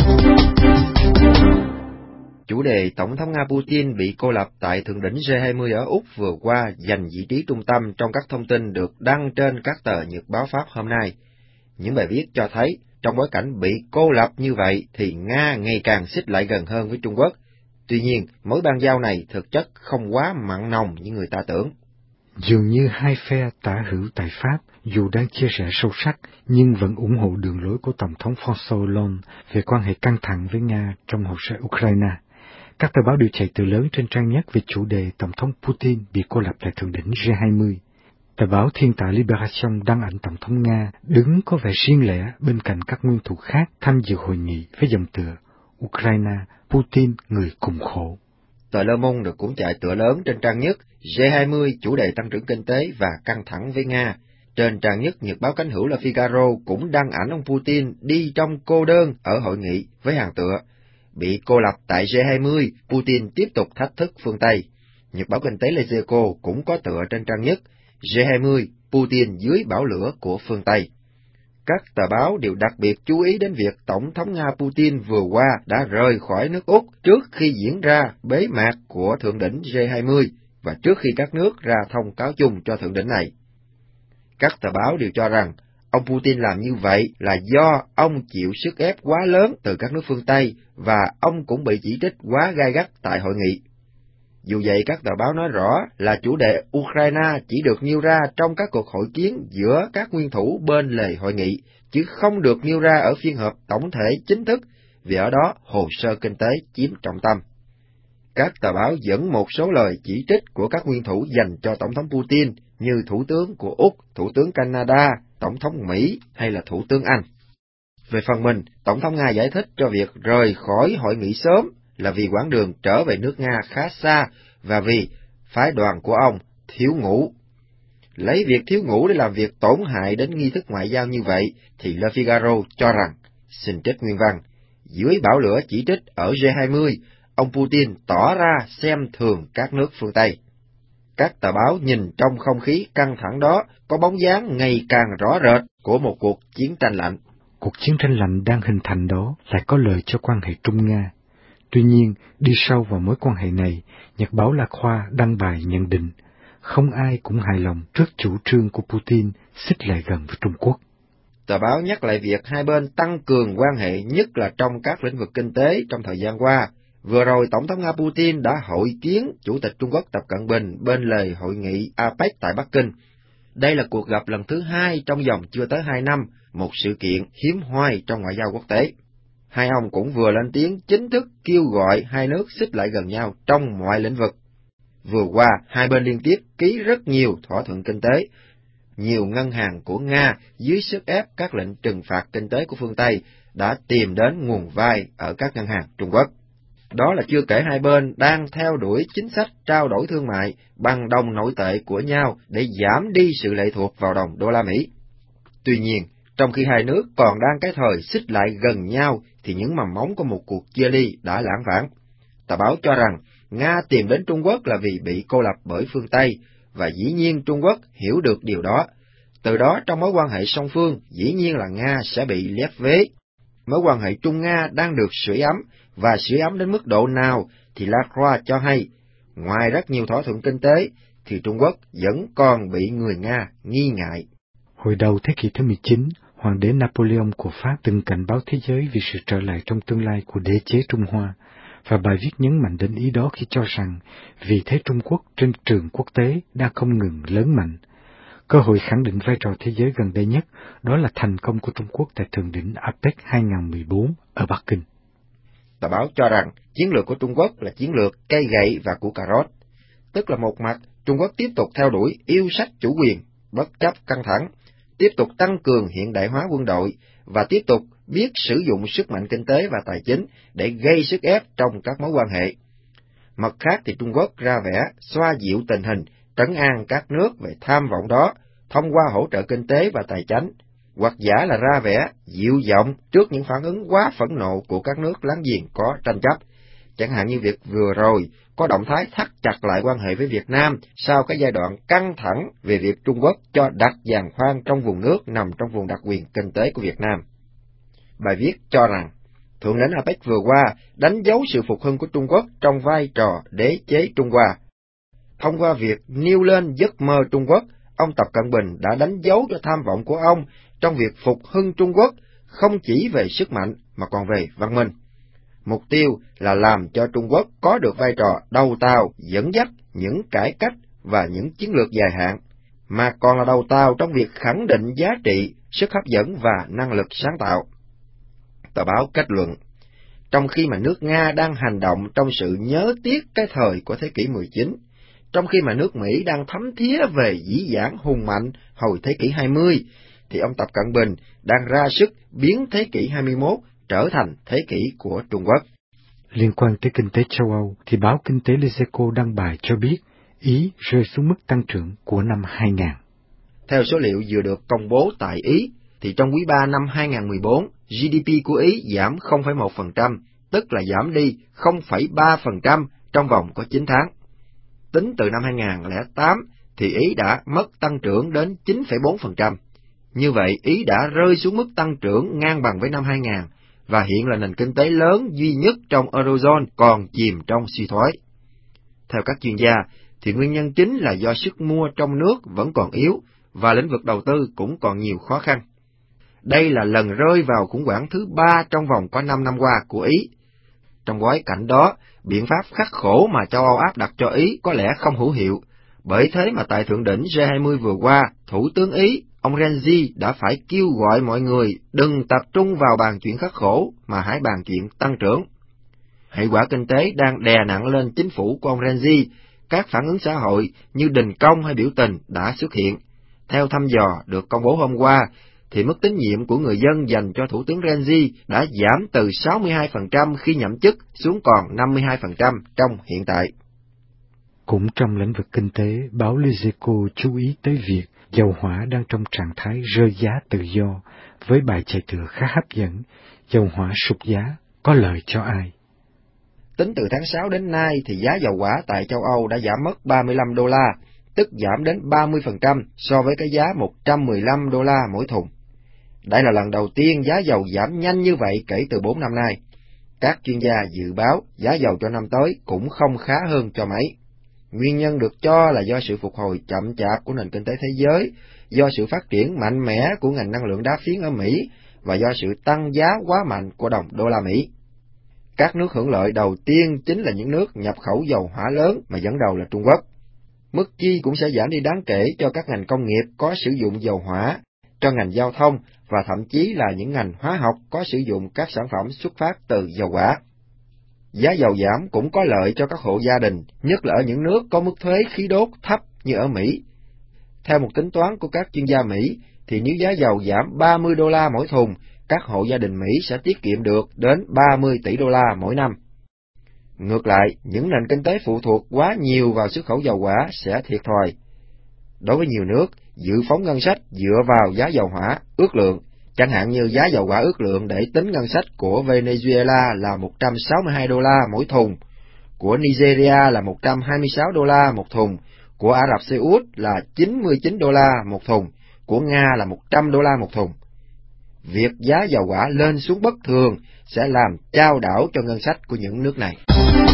Chủ đề Tổng thống Nga Putin bị cô lập tại thượng đỉnh G hai mươi ở Úc vừa qua giành vị trí trung tâm trong các thông tin được đăng trên các tờ nhật báo Pháp hôm nay. Những bài viết cho thấy, trong bối cảnh bị cô lập như vậy thì Nga ngày càng xích lại gần hơn với Trung Quốc. Tuy nhiên, mối bang giao này thực chất không quá mặn nồng như người ta tưởng. Dường như hai phe tả hữu tại Pháp dù đang chia sẻ sâu sắc nhưng vẫn ủng hộ đường lối của Tổng thống François Hollande về quan hệ căng thẳng với Nga trong hồ sơ Ukraine. Các tờ báo đều chạy từ lớn trên trang nhất về chủ đề Tổng thống Putin bị cô lập tại thượng đỉnh G hai mươi. Tờ báo Thiên Tài Liberation đăng ảnh Tổng thống Nga đứng có vẻ riêng lẻ bên cạnh các nguyên thủ khác tham dự hội nghị với dòng tựa Ukraine, Putin, người cùng khổ. Tờ Le Monde được cũng chạy tựa lớn trên trang nhất G hai mươi chủ đề tăng trưởng kinh tế và căng thẳng với Nga. Trên trang nhất nhật báo cánh hữu Le Figaro cũng đăng ảnh ông Putin đi trong cô đơn ở hội nghị với hàng tựa bị cô lập tại G hai mươi, Putin tiếp tục thách thức phương Tây. Nhật báo kinh tế Les Echos cũng có tựa trên trang nhất G hai mươi, Putin dưới bão lửa của phương Tây. Các tờ báo đều đặc biệt chú ý đến việc Tổng thống Nga Putin vừa qua đã rời khỏi nước Úc trước khi diễn ra bế mạc của thượng đỉnh G hai mươi và trước khi các nước ra thông cáo chung cho thượng đỉnh này. Các tờ báo đều cho rằng ông Putin làm như vậy là do ông chịu sức ép quá lớn từ các nước phương Tây và ông cũng bị chỉ trích quá gay gắt tại hội nghị. Dù vậy, các tờ báo nói rõ là chủ đề Ukraine chỉ được nêu ra trong các cuộc hội kiến giữa các nguyên thủ bên lề hội nghị, chứ không được nêu ra ở phiên họp tổng thể chính thức, vì ở đó hồ sơ kinh tế chiếm trọng tâm. Các tờ báo dẫn một số lời chỉ trích của các nguyên thủ dành cho Tổng thống Putin như Thủ tướng của Úc, Thủ tướng Canada, Tổng thống Mỹ hay là Thủ tướng Anh. Về phần mình, Tổng thống Nga giải thích cho việc rời khỏi hội nghị sớm là vì quãng đường trở về nước Nga khá xa và vì phái đoàn của ông thiếu ngủ. Lấy việc thiếu ngủ để làm việc tổn hại đến nghi thức ngoại giao như vậy thì Le Figaro cho rằng, xin trích nguyên văn, dưới bão lửa chỉ trích ở G hai mươi, ông Putin tỏ ra xem thường các nước phương Tây. Các tờ báo nhìn trong không khí căng thẳng đó có bóng dáng ngày càng rõ rệt của một cuộc chiến tranh lạnh. Cuộc chiến tranh lạnh đang hình thành đó lại có lợi cho quan hệ Trung-Nga. Tuy nhiên, đi sâu vào mối quan hệ này, Nhật báo La Khoa đăng bài nhận định, không ai cũng hài lòng trước chủ trương của Putin xích lại gần với Trung Quốc. Tờ báo nhắc lại việc hai bên tăng cường quan hệ nhất là trong các lĩnh vực kinh tế trong thời gian qua. Vừa rồi, Tổng thống Nga Putin đã hội kiến Chủ tịch Trung Quốc Tập Cận Bình bên lề hội nghị a pếch tại Bắc Kinh. Đây là cuộc gặp lần thứ hai trong vòng chưa tới hai năm, một sự kiện hiếm hoi trong ngoại giao quốc tế. Hai ông cũng vừa lên tiếng chính thức kêu gọi hai nước xích lại gần nhau trong mọi lĩnh vực. Vừa qua, hai bên liên tiếp ký rất nhiều thỏa thuận kinh tế. Nhiều ngân hàng của Nga dưới sức ép các lệnh trừng phạt kinh tế của phương Tây đã tìm đến nguồn vay ở các ngân hàng Trung Quốc. Đó là chưa kể hai bên đang theo đuổi chính sách trao đổi thương mại bằng đồng nội tệ của nhau để giảm đi sự lệ thuộc vào đồng đô la Mỹ. Tuy nhiên, trong khi hai nước còn đang cái thời xích lại gần nhau thì những mầm móng của một cuộc chia ly đã lãng vãng. Tờ báo cho rằng Nga tìm đến Trung Quốc là vì bị cô lập bởi phương Tây, và dĩ nhiên Trung Quốc hiểu được điều đó. Từ đó trong mối quan hệ song phương, dĩ nhiên là Nga sẽ bị lép vế. Mối quan hệ Trung-Nga đang được sưởi ấm, và sưởi ấm đến mức độ nào thì Lacroix cho hay, ngoài rất nhiều thỏa thuận kinh tế, thì Trung Quốc vẫn còn bị người Nga nghi ngại. Hồi đầu thế kỷ thứ mười chín, Hoàng đế Napoleon của Pháp từng cảnh báo thế giới về sự trở lại trong tương lai của đế chế Trung Hoa, và bài viết nhấn mạnh đến ý đó khi cho rằng vị thế Trung Quốc trên trường quốc tế đang không ngừng lớn mạnh. Cơ hội khẳng định vai trò thế giới gần đây nhất đó là thành công của Trung Quốc tại thượng đỉnh a pếch hai không một bốn ở Bắc Kinh. Tờ báo cho rằng chiến lược của Trung Quốc là chiến lược cây gậy và củ cà rốt, tức là một mặt Trung Quốc tiếp tục theo đuổi yêu sách chủ quyền bất chấp căng thẳng, tiếp tục tăng cường hiện đại hóa quân đội và tiếp tục biết sử dụng sức mạnh kinh tế và tài chính để gây sức ép trong các mối quan hệ. Mặt khác thì Trung Quốc ra vẻ xoa dịu tình hình, trấn an các nước về tham vọng đó thông qua hỗ trợ kinh tế và tài chính, hoặc giả là ra vẻ dịu giọng trước những phản ứng quá phẫn nộ của các nước láng giềng có tranh chấp, chẳng hạn như việc vừa rồi có động thái thắt chặt lại quan hệ với Việt Nam sau cái giai đoạn căng thẳng về việc Trung Quốc cho đặt giàn khoan trong vùng nước nằm trong vùng đặc quyền kinh tế của Việt Nam. Bài viết cho rằng, thượng đỉnh a pếch vừa qua đánh dấu sự phục hưng của Trung Quốc trong vai trò đế chế Trung Hoa. Thông qua việc nêu lên giấc mơ Trung Quốc, ông Tập Cận Bình đã đánh dấu cho tham vọng của ông trong việc phục hưng Trung Quốc không chỉ về sức mạnh mà còn về văn minh. Mục tiêu là làm cho Trung Quốc có được vai trò đầu tàu dẫn dắt những cải cách và những chiến lược dài hạn, mà còn là đầu tàu trong việc khẳng định giá trị, sức hấp dẫn và năng lực sáng tạo. Tờ báo kết luận, trong khi mà nước Nga đang hành động trong sự nhớ tiếc cái thời của thế kỷ mười chín, trong khi mà nước Mỹ đang thấm thía về dĩ dãn hùng mạnh hồi thế kỷ hai mươi, thì ông Tập Cận Bình đang ra sức biến thế kỷ hai mươi mốt trở thành thế kỷ của Trung Quốc. Liên quan tới kinh tế châu Âu, thì báo Kinh tế Lezeco đăng bài cho biết Ý rơi xuống mức tăng trưởng của năm hai không không không. Theo số liệu vừa được công bố tại Ý, thì trong quý ba năm hai không một bốn, giê đê pê của Ý giảm không phẩy một phần trăm, tức là giảm đi không phẩy ba phần trăm trong vòng có chín tháng. Tính từ năm hai không không tám, thì Ý đã mất tăng trưởng đến chín phẩy bốn phần trăm. Như vậy, Ý đã rơi xuống mức tăng trưởng ngang bằng với năm hai không không không, và hiện là nền kinh tế lớn duy nhất trong Eurozone còn chìm trong suy thoái. Theo các chuyên gia, thì nguyên nhân chính là do sức mua trong nước vẫn còn yếu, và lĩnh vực đầu tư cũng còn nhiều khó khăn. Đây là lần rơi vào khủng hoảng thứ ba trong vòng có năm năm qua của Ý. Trong bối cảnh đó, biện pháp khắc khổ mà châu Âu áp đặt cho Ý có lẽ không hữu hiệu, bởi thế mà tại thượng đỉnh G hai mươi vừa qua, Thủ tướng Ý, ông Renzi đã phải kêu gọi mọi người đừng tập trung vào bàn chuyện khắc khổ mà hãy bàn chuyện tăng trưởng. Hệ quả kinh tế đang đè nặng lên chính phủ của ông Renzi, các phản ứng xã hội như đình công hay biểu tình đã xuất hiện. Theo thăm dò được công bố hôm qua, thì mức tín nhiệm của người dân dành cho Thủ tướng Renzi đã giảm từ sáu mươi hai phần trăm khi nhậm chức xuống còn năm mươi hai phần trăm trong hiện tại. Cũng trong lĩnh vực kinh tế, báo Lezeco chú ý tới việc dầu hỏa đang trong trạng thái rơi giá tự do, với bài chạy tựa khá hấp dẫn, dầu hỏa sụt giá, có lợi cho ai? Tính từ tháng sáu đến nay thì giá dầu hỏa tại châu Âu đã giảm mất ba mươi lăm đô la, tức giảm đến ba mươi phần trăm so với cái giá một trăm mười lăm đô la mỗi thùng. Đây là lần đầu tiên giá dầu giảm nhanh như vậy kể từ bốn năm nay. Các chuyên gia dự báo giá dầu cho năm tới cũng không khá hơn cho mấy. Nguyên nhân được cho là do sự phục hồi chậm chạp của nền kinh tế thế giới, do sự phát triển mạnh mẽ của ngành năng lượng đá phiến ở Mỹ và do sự tăng giá quá mạnh của đồng đô la Mỹ. Các nước hưởng lợi đầu tiên chính là những nước nhập khẩu dầu hỏa lớn mà dẫn đầu là Trung Quốc. Mức chi cũng sẽ giảm đi đáng kể cho các ngành công nghiệp có sử dụng dầu hỏa, cho ngành giao thông và thậm chí là những ngành hóa học có sử dụng các sản phẩm xuất phát từ dầu hỏa. Giá dầu giảm cũng có lợi cho các hộ gia đình, nhất là ở những nước có mức thuế khí đốt thấp như ở Mỹ. Theo một tính toán của các chuyên gia Mỹ, thì nếu giá dầu giảm ba mươi đô la mỗi thùng, các hộ gia đình Mỹ sẽ tiết kiệm được đến ba mươi tỷ đô la mỗi năm. Ngược lại, những nền kinh tế phụ thuộc quá nhiều vào xuất khẩu dầu hỏa sẽ thiệt thòi. Đối với nhiều nước, dự phóng ngân sách dựa vào giá dầu hỏa ước lượng, chẳng hạn như giá dầu hỏa ước lượng để tính ngân sách của Venezuela là một trăm sáu mươi hai đô la mỗi thùng, của Nigeria là một trăm hai mươi sáu đô la một thùng, của Ả Rập Xê Út là chín mươi chín đô la một thùng, của Nga là một trăm đô la một thùng. việc giá dầu hỏa lên xuống bất thường sẽ làm chao đảo cho ngân sách của những nước này.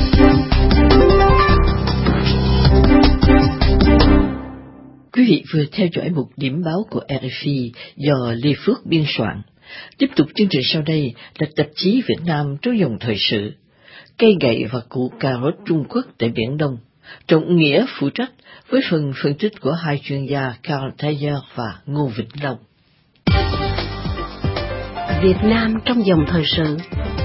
Quý vị vừa theo dõi một điểm báo của rờ ép i do Lê Phước biên soạn. Tiếp tục chương trình sau đây là tạp chí Việt Nam trú dòng thời sự. Cây gậy và củ cà rốt Trung Quốc tại Biển Đông. Trọng Nghĩa phụ trách với phần phân tích của hai chuyên gia Carl Thayer và Ngô Vĩnh Long. Việt Nam trong dòng thời sự.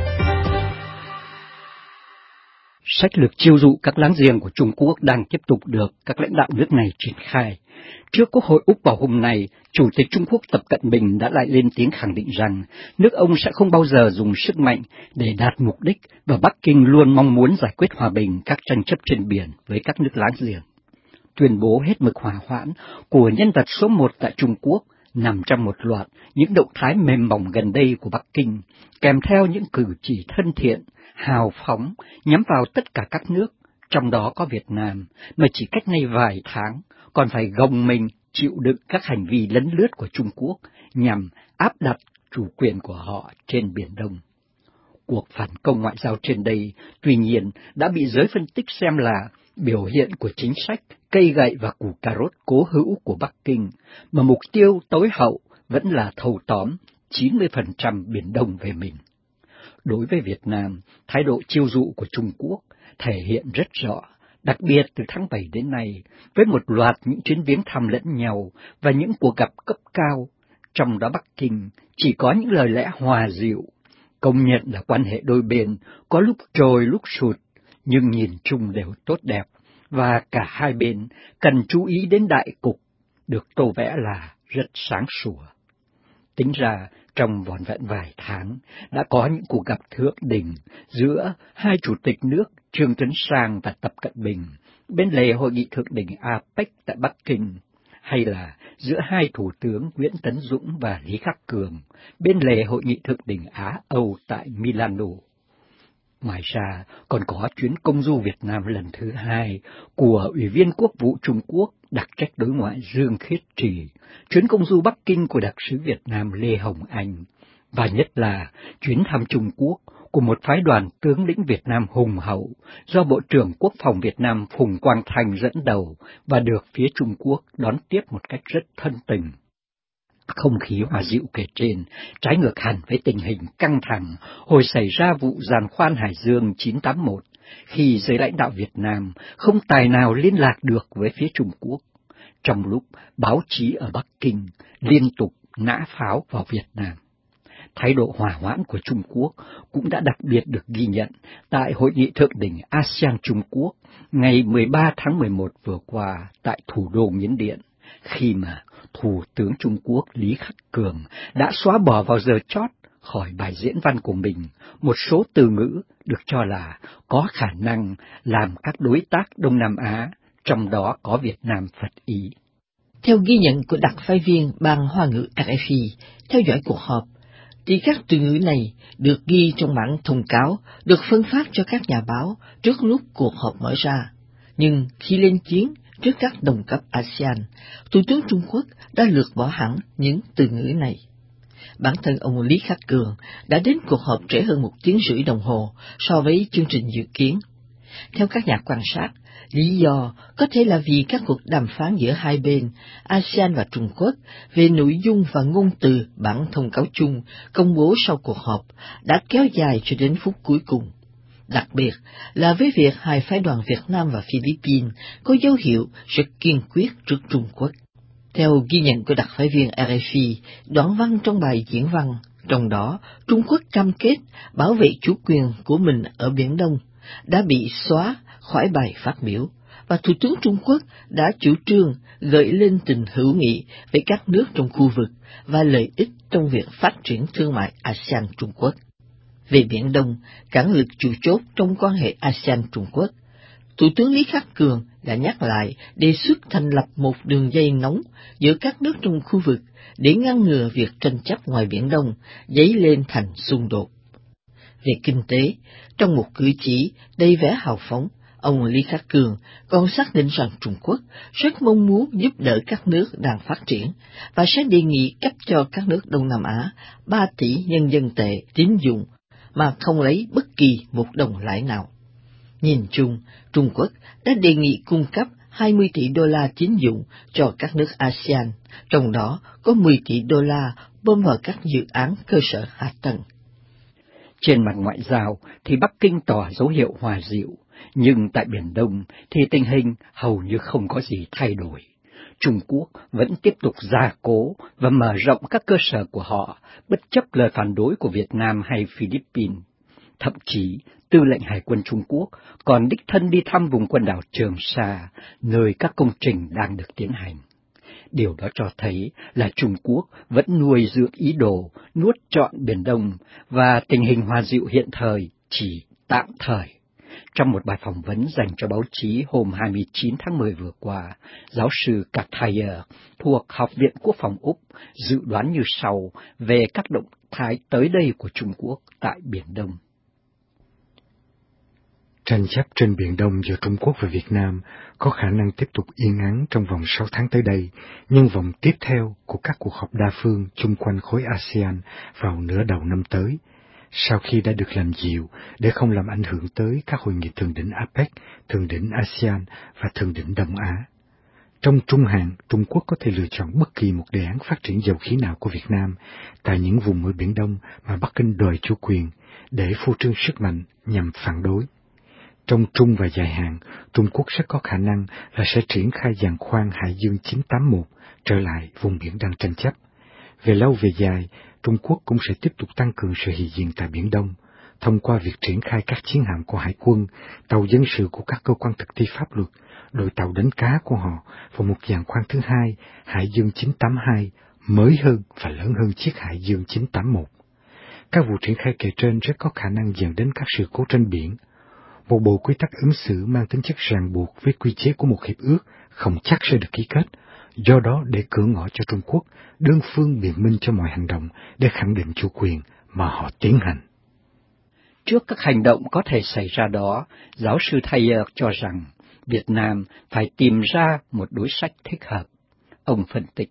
Sách lược chiêu dụ các láng giềng của Trung Quốc đang tiếp tục được các lãnh đạo nước này triển khai. Trước Quốc hội Úc vào hôm nay, Chủ tịch Trung Quốc Tập Cận Bình đã lại lên tiếng khẳng định rằng nước ông sẽ không bao giờ dùng sức mạnh để đạt mục đích và Bắc Kinh luôn mong muốn giải quyết hòa bình các tranh chấp trên biển với các nước láng giềng. Tuyên bố hết mực hòa hoãn của nhân vật số một tại Trung Quốc nằm trong một loạt những động thái mềm mỏng gần đây của Bắc Kinh, kèm theo những cử chỉ thân thiện, hào phóng nhắm vào tất cả các nước, trong đó có Việt Nam, mà chỉ cách nay vài tháng còn phải gồng mình chịu đựng các hành vi lấn lướt của Trung Quốc nhằm áp đặt chủ quyền của họ trên Biển Đông. Cuộc phản công ngoại giao trên đây, tuy nhiên, đã bị giới phân tích xem là biểu hiện của chính sách cây gậy và củ cà rốt cố hữu của Bắc Kinh, mà mục tiêu tối hậu vẫn là thâu tóm chín mươi phần trăm Biển Đông về mình. Đối với Việt Nam, thái độ chiêu dụ của Trung Quốc thể hiện rất rõ, đặc biệt từ tháng bảy đến nay, với một loạt những chuyến viếng thăm lẫn nhau và những cuộc gặp cấp cao, trong đó Bắc Kinh chỉ có những lời lẽ hòa dịu, công nhận là quan hệ đôi bên có lúc trồi lúc sụt, nhưng nhìn chung đều tốt đẹp, và cả hai bên cần chú ý đến đại cục, được tô vẽ là rất sáng sủa. Tính ra, trong vỏn vẹn vài tháng, đã có những cuộc gặp thượng đỉnh giữa hai chủ tịch nước Trương Tấn Sang và Tập Cận Bình bên lề hội nghị thượng đỉnh a pếch tại Bắc Kinh, hay là giữa hai thủ tướng Nguyễn Tấn Dũng và Lý Khắc Cường bên lề hội nghị thượng đỉnh Á-Âu tại Milano. Ngoài ra, còn có chuyến công du Việt Nam lần thứ hai của Ủy viên Quốc vụ Trung Quốc đặc trách đối ngoại Dương Khiết Trì, chuyến công du Bắc Kinh của đặc sứ Việt Nam Lê Hồng Anh, và nhất là chuyến thăm Trung Quốc của một phái đoàn tướng lĩnh Việt Nam hùng hậu do Bộ trưởng Quốc phòng Việt Nam Phùng Quang Thanh dẫn đầu và được phía Trung Quốc đón tiếp một cách rất thân tình. Không khí hòa dịu kể trên trái ngược hẳn với tình hình căng thẳng hồi xảy ra vụ giàn khoan Hải Dương chín tám mốt, khi giới lãnh đạo Việt Nam không tài nào liên lạc được với phía Trung Quốc, trong lúc báo chí ở Bắc Kinh liên tục nã pháo vào Việt Nam. Thái độ hòa hoãn của Trung Quốc cũng đã đặc biệt được ghi nhận tại Hội nghị Thượng đỉnh a sê an Trung Quốc ngày mười ba tháng mười một vừa qua tại thủ đô Miến Điện, khi mà Thủ tướng Trung Quốc Lý Khắc Cường đã xóa bỏ vào giờ chót khỏi bài diễn văn của mình một số từ ngữ được cho là có khả năng làm các đối tác Đông Nam Á, trong đó có Việt Nam phật ý. Theo ghi nhận của đặc phái viên Ban Hoa ngữ rờ ép i theo dõi cuộc họp, thì các từ ngữ này được ghi trong bản thông cáo được phân phát cho các nhà báo trước lúc cuộc họp mở ra. Nhưng khi lên tiếng trước các đồng cấp a sê an, Thủ tướng Trung Quốc đã lược bỏ hẳn những từ ngữ này. Bản thân ông Lý Khắc Cường đã đến cuộc họp trễ hơn một tiếng rưỡi đồng hồ so với chương trình dự kiến. Theo các nhà quan sát, lý do có thể là vì các cuộc đàm phán giữa hai bên, a sê an và Trung Quốc, về nội dung và ngôn từ bản thông cáo chung công bố sau cuộc họp đã kéo dài cho đến phút cuối cùng. Đặc biệt là với việc hai phái đoàn Việt Nam và Philippines có dấu hiệu rất kiên quyết trước Trung Quốc. Theo ghi nhận của đặc phái viên rờ ép i, đoạn văn trong bài diễn văn, trong đó Trung Quốc cam kết bảo vệ chủ quyền của mình ở Biển Đông, đã bị xóa khỏi bài phát biểu, và Thủ tướng Trung Quốc đã chủ trương gợi lên tình hữu nghị với các nước trong khu vực và lợi ích trong việc phát triển thương mại a sê an Trung Quốc. Về Biển Đông, cản lực chủ chốt trong quan hệ a sê an Trung Quốc, Thủ tướng Lý Khắc Cường đã nhắc lại đề xuất thành lập một đường dây nóng giữa các nước trong khu vực để ngăn ngừa việc tranh chấp ngoài Biển Đông dấy lên thành xung đột. Về kinh tế, trong một cử chỉ đầy vẻ hào phóng, Ông Lý Khắc Cường còn xác định rằng Trung Quốc rất mong muốn giúp đỡ các nước đang phát triển và sẽ đề nghị cấp cho các nước Đông Nam Á ba tỷ nhân dân tệ tín dụng mà không lấy bất kỳ một đồng lãi nào. Nhìn chung, Trung Quốc đã đề nghị cung cấp hai mươi tỷ đô la tín dụng cho các nước a sê an, trong đó có mười tỷ đô la bơm vào các dự án cơ sở hạ tầng. Trên mặt ngoại giao thì Bắc Kinh tỏ dấu hiệu hòa dịu, nhưng tại Biển Đông thì tình hình hầu như không có gì thay đổi. Trung Quốc vẫn tiếp tục gia cố và mở rộng các cơ sở của họ, bất chấp lời phản đối của Việt Nam hay Philippines. Thậm chí, Tư lệnh Hải quân Trung Quốc còn đích thân đi thăm vùng quần đảo Trường Sa, nơi các công trình đang được tiến hành. Điều đó cho thấy là Trung Quốc vẫn nuôi dưỡng ý đồ nuốt trọn Biển Đông và tình hình hòa dịu hiện thời chỉ tạm thời. Trong một bài phỏng vấn dành cho báo chí hôm hai mươi chín tháng mười vừa qua, giáo sư Cartier thuộc Học viện Quốc phòng Úc dự đoán như sau về các động thái tới đây của Trung Quốc tại Biển Đông. Tranh chấp trên Biển Đông giữa Trung Quốc và Việt Nam có khả năng tiếp tục yên ắng trong vòng sáu tháng tới đây, nhưng vòng tiếp theo của các cuộc họp đa phương chung quanh khối a sê an vào nửa đầu năm tới, sau khi đã được làm dịu để không làm ảnh hưởng tới các hội nghị thượng đỉnh a pếch, thượng đỉnh a sê an và thượng đỉnh Đông Á. Trong trung hạn, Trung Quốc có thể lựa chọn bất kỳ một đề án phát triển dầu khí nào của Việt Nam tại những vùng ở Biển Đông mà Bắc Kinh đòi chủ quyền để phô trương sức mạnh nhằm phản đối. Trong trung và dài hạn, Trung Quốc sẽ có khả năng là sẽ triển khai giàn khoan Hải Dương chín tám mốt trở lại vùng biển đang tranh chấp. Về lâu về dài, Trung Quốc cũng sẽ tiếp tục tăng cường sự hiện diện tại Biển Đông, thông qua việc triển khai các chiến hạm của Hải quân, tàu dân sự của các cơ quan thực thi pháp luật, đội tàu đánh cá của họ và một giàn khoan thứ hai, Hải Dương chín tám hai, mới hơn và lớn hơn chiếc Hải Dương chín tám mốt. Các vụ triển khai kể trên rất có khả năng dẫn đến các sự cố trên biển. Một bộ quy tắc ứng xử mang tính chất ràng buộc với quy chế của một hiệp ước không chắc sẽ được ký kết, do đó để cửa ngõ cho Trung Quốc đơn phương biện minh cho mọi hành động để khẳng định chủ quyền mà họ tiến hành. Trước các hành động có thể xảy ra đó, giáo sư Thayer cho rằng Việt Nam phải tìm ra một đối sách thích hợp. Ông phân tích.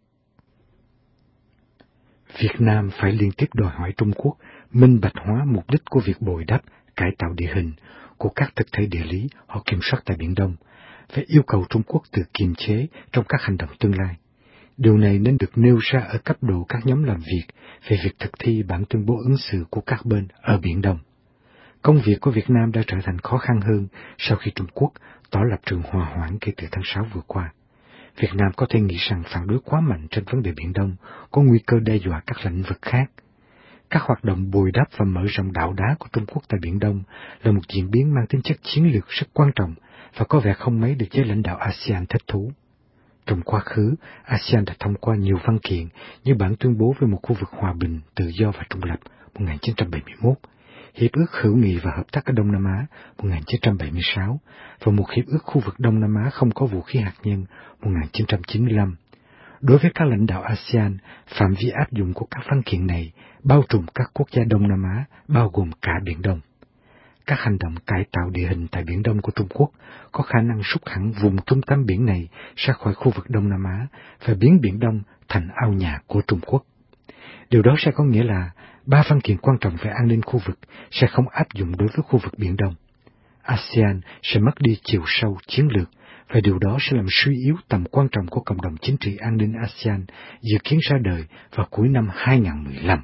Việt Nam phải liên tiếp đòi hỏi Trung Quốc minh bạch hóa mục đích của việc bồi đắp, cải tạo địa hình của các thực thể địa lý họ kiểm soát tại Biển Đông, và yêu cầu Trung Quốc tự kiềm chế trong các hành động tương lai. Điều này nên được nêu ra ở cấp độ các nhóm làm việc về việc thực thi bản tuyên bố ứng xử của các bên ở Biển Đông. Công việc của Việt Nam đã trở thành khó khăn hơn sau khi Trung Quốc tỏ lập trường hòa hoãn kể từ tháng sáu vừa qua. Việt Nam có thể nghĩ rằng phản đối quá mạnh trên vấn đề Biển Đông có nguy cơ đe dọa các lĩnh vực khác. Các hoạt động bồi đắp và mở rộng đảo đá của Trung Quốc tại Biển Đông là một diễn biến mang tính chất chiến lược rất quan trọng và có vẻ không mấy được giới lãnh đạo a sê an thích thú. Trong quá khứ, a sê an đã thông qua nhiều văn kiện như bản tuyên bố về một khu vực hòa bình, tự do và trung lập một nghìn chín trăm bảy mươi mốt, Hiệp ước hữu nghị và hợp tác ở Đông Nam Á một nghìn chín trăm bảy mươi sáu và một hiệp ước khu vực Đông Nam Á không có vũ khí hạt nhân một nghìn chín trăm chín mươi lăm. Đối với các lãnh đạo a sê an, phạm vi áp dụng của các văn kiện này bao trùm các quốc gia Đông Nam Á, bao gồm cả Biển Đông. Các hành động cải tạo địa hình tại Biển Đông của Trung Quốc có khả năng rút hẳn vùng trung tâm biển này ra khỏi khu vực Đông Nam Á và biến Biển Đông thành ao nhà của Trung Quốc. Điều đó sẽ có nghĩa là ba văn kiện quan trọng về an ninh khu vực sẽ không áp dụng đối với khu vực Biển Đông. a sê an sẽ mất đi chiều sâu chiến lược, và điều đó sẽ làm suy yếu tầm quan trọng của cộng đồng chính trị an ninh a sê an dự kiến ra đời vào cuối năm hai nghìn không trăm mười lăm.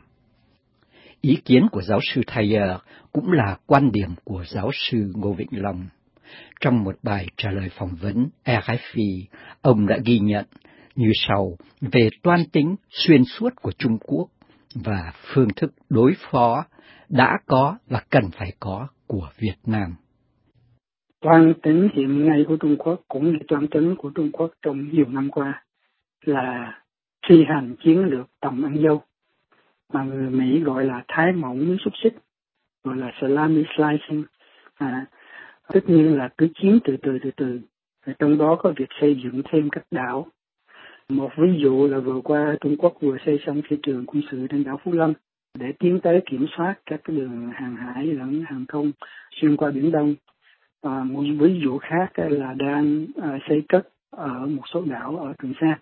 Ý kiến của giáo sư Thayer cũng là quan điểm của giáo sư Ngô Vĩnh Long. Trong một bài trả lời phỏng vấn rờ ép i, ông đã ghi nhận như sau về toan tính xuyên suốt của Trung Quốc và phương thức đối phó đã có và cần phải có của Việt Nam. Toan tính hiện nay của Trung Quốc cũng như toan tính của Trung Quốc trong nhiều năm qua là thi hành chiến lược tầm ăn dâu, mà người Mỹ gọi là thái mỏng miếng xúc xích, gọi là salami slicing. À, tất nhiên là cứ chiến từ từ từ từ, và trong đó có việc xây dựng thêm các đảo. Một ví dụ là vừa qua Trung Quốc vừa xây xong phi trường quân sự trên đảo Phú Lâm để tiến tới kiểm soát các cái đường hàng hải lẫn hàng không xuyên qua Biển Đông. À, một ví dụ khác là đang à, xây cất ở một số đảo ở Trường Sa,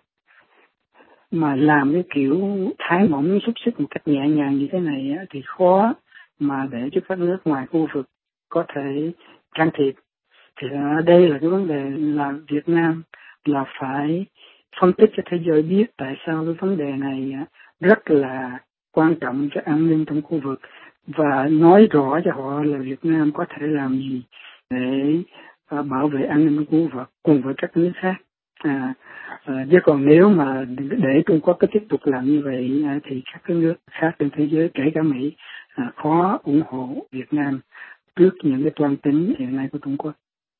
mà làm cái kiểu thái mỏng xúc xích một cách nhẹ nhàng như thế này á, thì khó mà để cho các nước ngoài khu vực có thể can thiệp. Thì ở đây là cái vấn đề là Việt Nam là phải phân tích cho thế giới biết tại sao cái vấn đề này rất là quan trọng cho an ninh trong khu vực, và nói rõ cho họ là Việt Nam có thể làm gì để uh, bảo vệ an ninh khu vực cùng với các nước khác. À, à, chứ còn nếu mà để Trung Quốc cứ tiếp tục làm như vậy à, thì các cái nước khác trên thế giới, kể cả Mỹ, à, khó ủng hộ Việt Nam trước những cái toan tính hiện nay của Trung Quốc.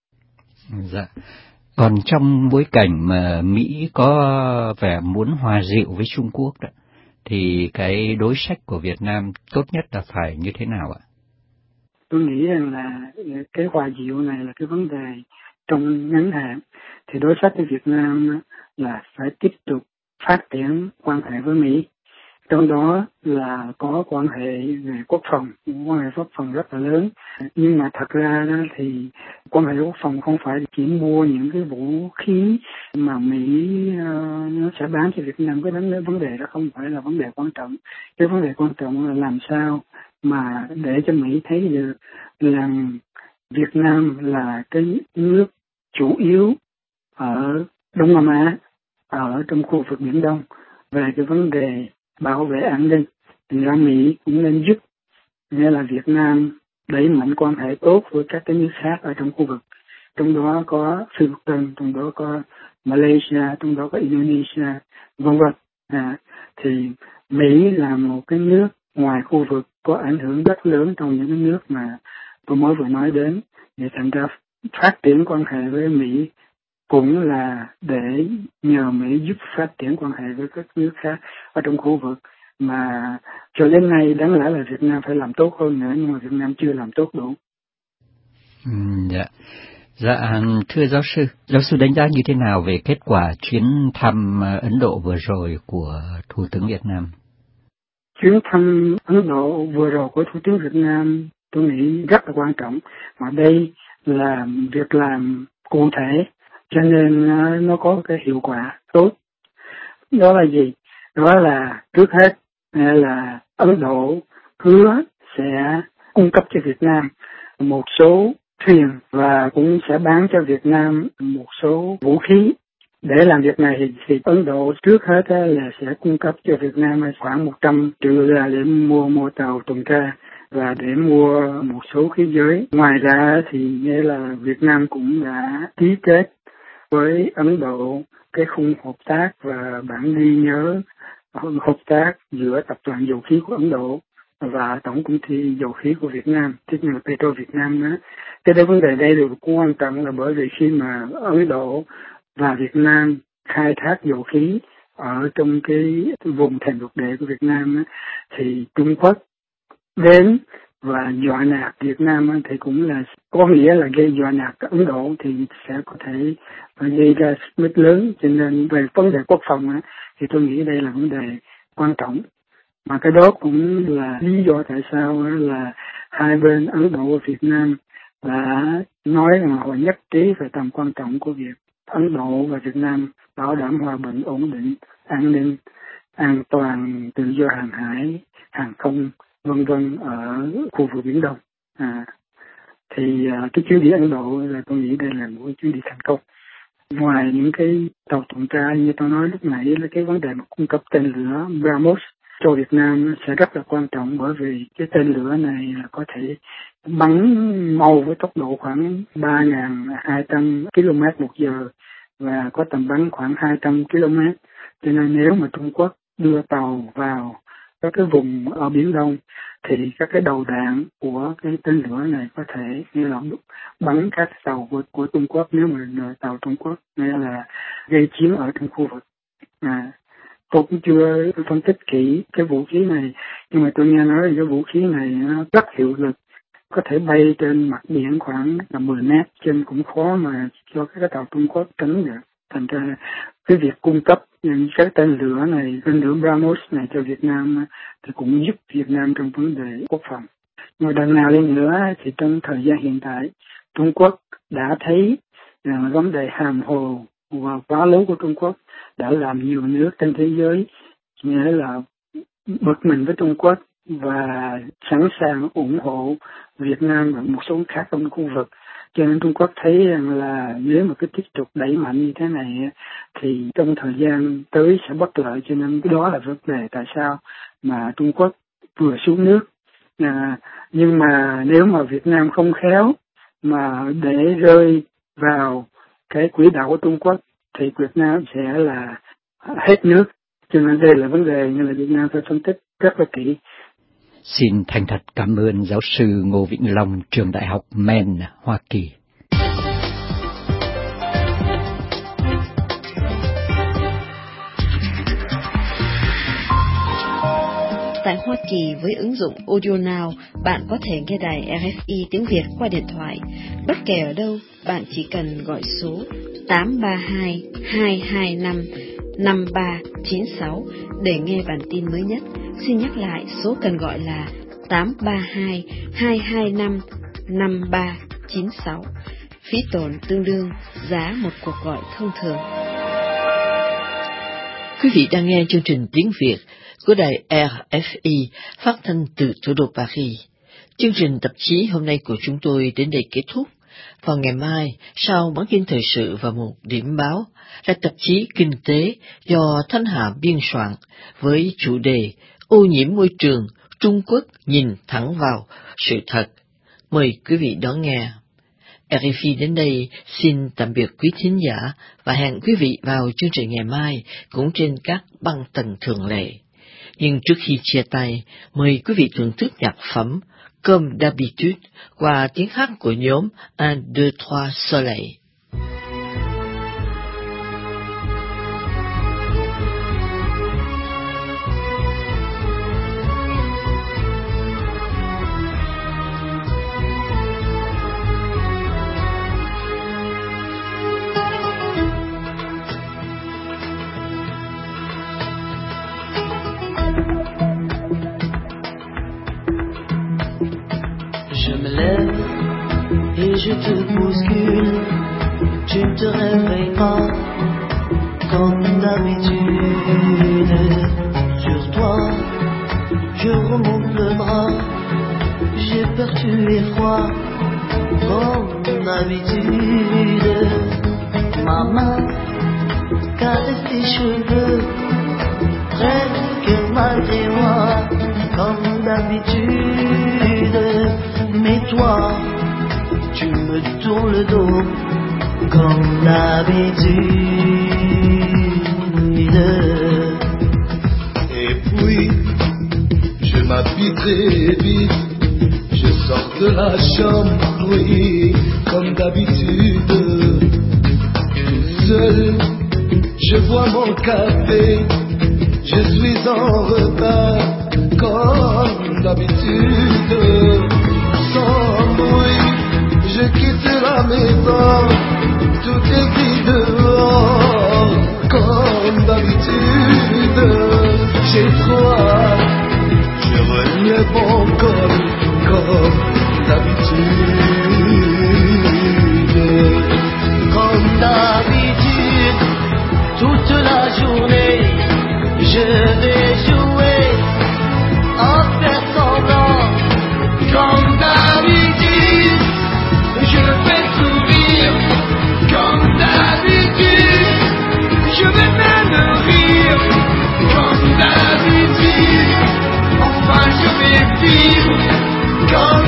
Dạ. Còn trong bối cảnh mà Mỹ có vẻ muốn hòa dịu với Trung Quốc đó, thì cái đối sách của Việt Nam tốt nhất là phải như thế nào ạ? Tôi nghĩ rằng là cái hòa dịu này là cái vấn đề trong ngắn hạn. Thì đối sách của Việt Nam là phải tiếp tục phát triển quan hệ với Mỹ. Trong đó là có quan hệ về quốc phòng, quan hệ quốc phòng rất là lớn. Nhưng mà thật ra đó thì quan hệ quốc phòng không phải chỉ mua những cái vũ khí mà Mỹ uh, nó sẽ bán cho Việt Nam. Cái vấn, vấn đề đó không phải là vấn đề quan trọng. Cái vấn đề quan trọng là làm sao mà để cho Mỹ thấy được là Việt Nam là cái nước chủ yếu ở Đông Nam Á, ở trong khu vực Biển Đông về cái vấn đề bảo vệ an ninh. Thì ra Mỹ cũng nên giúp, nghĩa là Việt Nam đẩy mạnh quan hệ tốt với các cái nước khác ở trong khu vực. Trong đó có Philippines, trong đó có Malaysia, trong đó có Indonesia, vân vân. À, thì Mỹ là một cái nước ngoài khu vực có ảnh hưởng rất lớn trong những cái nước mà tôi mới vừa nói đến. Để thành ra phát triển quan hệ với Mỹ cũng là để nhờ Mỹ giúp phát triển quan hệ với các nước khác ở trong khu vực, mà cho đến nay đáng lẽ là Việt Nam phải làm tốt hơn nữa, nhưng mà Việt Nam chưa làm tốt đủ. Ừ, dạ. Dạ, thưa giáo sư, giáo sư đánh giá như thế nào về kết quả chuyến thăm Ấn Độ vừa rồi của Thủ tướng Việt Nam? Chuyến thăm Ấn Độ vừa rồi của Thủ tướng Việt Nam tôi nghĩ rất là quan trọng, mà đây là việc làm cụ thể cho nên nó có cái hiệu quả tốt. Đó là gì? Đó là trước hết là Ấn Độ hứa sẽ cung cấp cho Việt Nam một số thuyền và cũng sẽ bán cho Việt Nam một số vũ khí. Để làm việc này thì, thì Ấn Độ trước hết là sẽ cung cấp cho Việt Nam khoảng một trăm triệu là để mua mua tàu tuần tra và để mua một số khí giới. Ngoài ra thì nghĩa là Việt Nam cũng đã ký kết với Ấn Độ cái khung hợp tác và bản ghi nhớ hợp tác giữa tập đoàn dầu khí của Ấn Độ và tổng công ty dầu khí của Việt Nam, tức là Petro Việt Nam đó. Cái đấy vấn đề đây được cũng quan trọng là bởi vì khi mà Ấn Độ và Việt Nam khai thác dầu khí ở trong cái vùng thềm lục địa của Việt Nam đó, thì Trung Quốc đến và dọa nạt Việt Nam thì cũng là có nghĩa là gây dọa nạt Ấn Độ thì sẽ có thể gây ra xích mích lớn. Cho nên về vấn đề quốc phòng thì tôi nghĩ đây là vấn đề quan trọng, mà cái đó cũng là lý do tại sao là hai bên Ấn Độ và Việt Nam đã nói rằng họ nhất trí về tầm quan trọng của việc Ấn Độ và Việt Nam bảo đảm hòa bình, ổn định, an ninh, an toàn, tự do hàng hải, hàng không, vân vân ở khu vực Biển Đông. À, thì uh, cái chuyến đi Ấn Độ là tôi nghĩ đây là một chuyến đi thành công. Ngoài những cái tàu tuần tra như tôi nói lúc nãy, là cái vấn đề mà cung cấp tên lửa BrahMos cho Việt Nam sẽ rất là quan trọng, bởi vì cái tên lửa này là có thể bắn mau với tốc độ khoảng ba nghìn hai trăm ki lô mét một giờ và có tầm bắn khoảng hai trăm ki lô mét. Cho nên nếu mà Trung Quốc đưa tàu vào các cái vùng ở Biển Đông thì các cái đầu đạn của cái tên lửa này có thể như là bắn các tàu của, của Trung Quốc, nếu mà tàu Trung Quốc nghĩa là gây chiến ở trong khu vực. À, tôi cũng chưa phân tích kỹ cái vũ khí này, nhưng mà tôi nghe nói là cái vũ khí này nó rất hiệu lực, có thể bay trên mặt biển khoảng là mười mét, trên cũng khó mà cho các cái tàu Trung Quốc tránh được. Thành ra cái việc cung cấp những cái tên lửa này, tên lửa BrahMos này cho Việt Nam thì cũng giúp Việt Nam trong vấn đề quốc phòng. Nhưng đằng nào lên nữa thì trong thời gian hiện tại Trung Quốc đã thấy rằng vấn đề hàm hồ và quá lớn của Trung Quốc đã làm nhiều nước trên thế giới nghĩa là bực mình với Trung Quốc và sẵn sàng ủng hộ Việt Nam và một số khác trong khu vực. Cho nên Trung Quốc thấy rằng là nếu mà cứ tiếp tục đẩy mạnh như thế này thì trong thời gian tới sẽ bất lợi, cho nên đó là vấn đề tại sao mà Trung Quốc vừa xuống nước. À, nhưng mà nếu mà Việt Nam không khéo mà để rơi vào cái quỹ đạo của Trung Quốc thì Việt Nam sẽ là hết nước. Cho nên đây là vấn đề như là Việt Nam phải phân tích rất là kỹ. Xin thành thật cảm ơn giáo sư Ngô Vĩnh Long, trường đại học Maine, Hoa Kỳ. Tại Hoa Kỳ, với ứng dụng Audio Now, bạn có thể nghe đài rờ ép i tiếng Việt qua điện thoại. Bất kể ở đâu, bạn chỉ cần gọi số tám ba hai hai hai năm năm ba chín sáu để nghe bản tin mới nhất. Xin nhắc lại, số cần gọi là tám ba hai hai hai năm năm ba chín sáu. Phí tổn tương đương giá một cuộc gọi thông thường. Quý vị đang nghe chương trình tiếng Việt của đài rờ ép i phát thanh từ thủ đô Paris. Chương trình tạp chí hôm nay của chúng tôi đến đây kết thúc. Vào ngày mai, sau bản tin thời sự và một điểm báo, là tạp chí Kinh tế do Thanh Hà biên soạn với chủ đề Ô nhiễm môi trường, Trung Quốc nhìn thẳng vào sự thật. Mời quý vị đón nghe. rờ ép i đến đây xin tạm biệt quý thính giả và hẹn quý vị vào chương trình ngày mai cũng trên các băng tần thường lệ. Nhưng trước khi chia tay, mời quý vị thưởng thức nhạc phẩm Comme d'habitude qua tiếng hát của nhóm un, deux, trois Soleil. Et je te bouscule, tu ne te réveilles pas comme d'habitude. Sur toi, je remonte le bras, j'ai peur, tu es froid comme d'habitude. Ma main caresse tes cheveux, presque malgré moi comme d'habitude. Mais toi, tu me tournes le dos comme d'habitude. Et puis, je m'habille très vite, je sors de la chambre, oui, comme d'habitude. Tout seul, je bois mon café, je suis en retard comme d'habitude. Sans bruit, je quitte la maison, tout est gris dehors, comme d'habitude. J'ai froid, je relève mon col, comme d'habitude. Comme d'habitude, toute la journée, je vais jouer en faire semblant. Comme d'habitude, je vais sourire. Comme d'habitude, je vais même rire. Comme d'habitude, enfin je vais vivre. Comme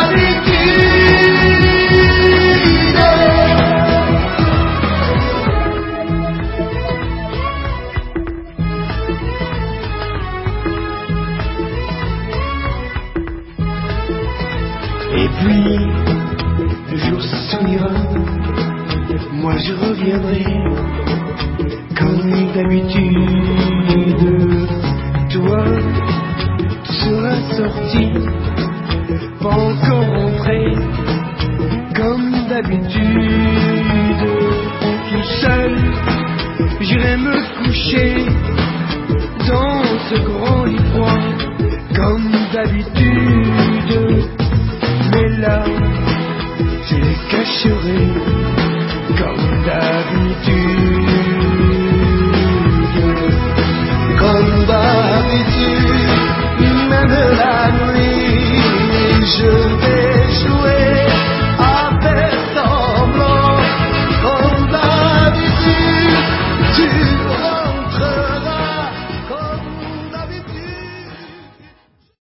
Et puis, le jour s'ouvrira, moi je reviendrai, comme d'habitude. Toi, tu seras sorti, pas encore rentré, comme d'habitude. Tout seul, j'irai me coucher dans ce grand lit froid, comme d'habitude. Mais là, c'est le cas. jouer.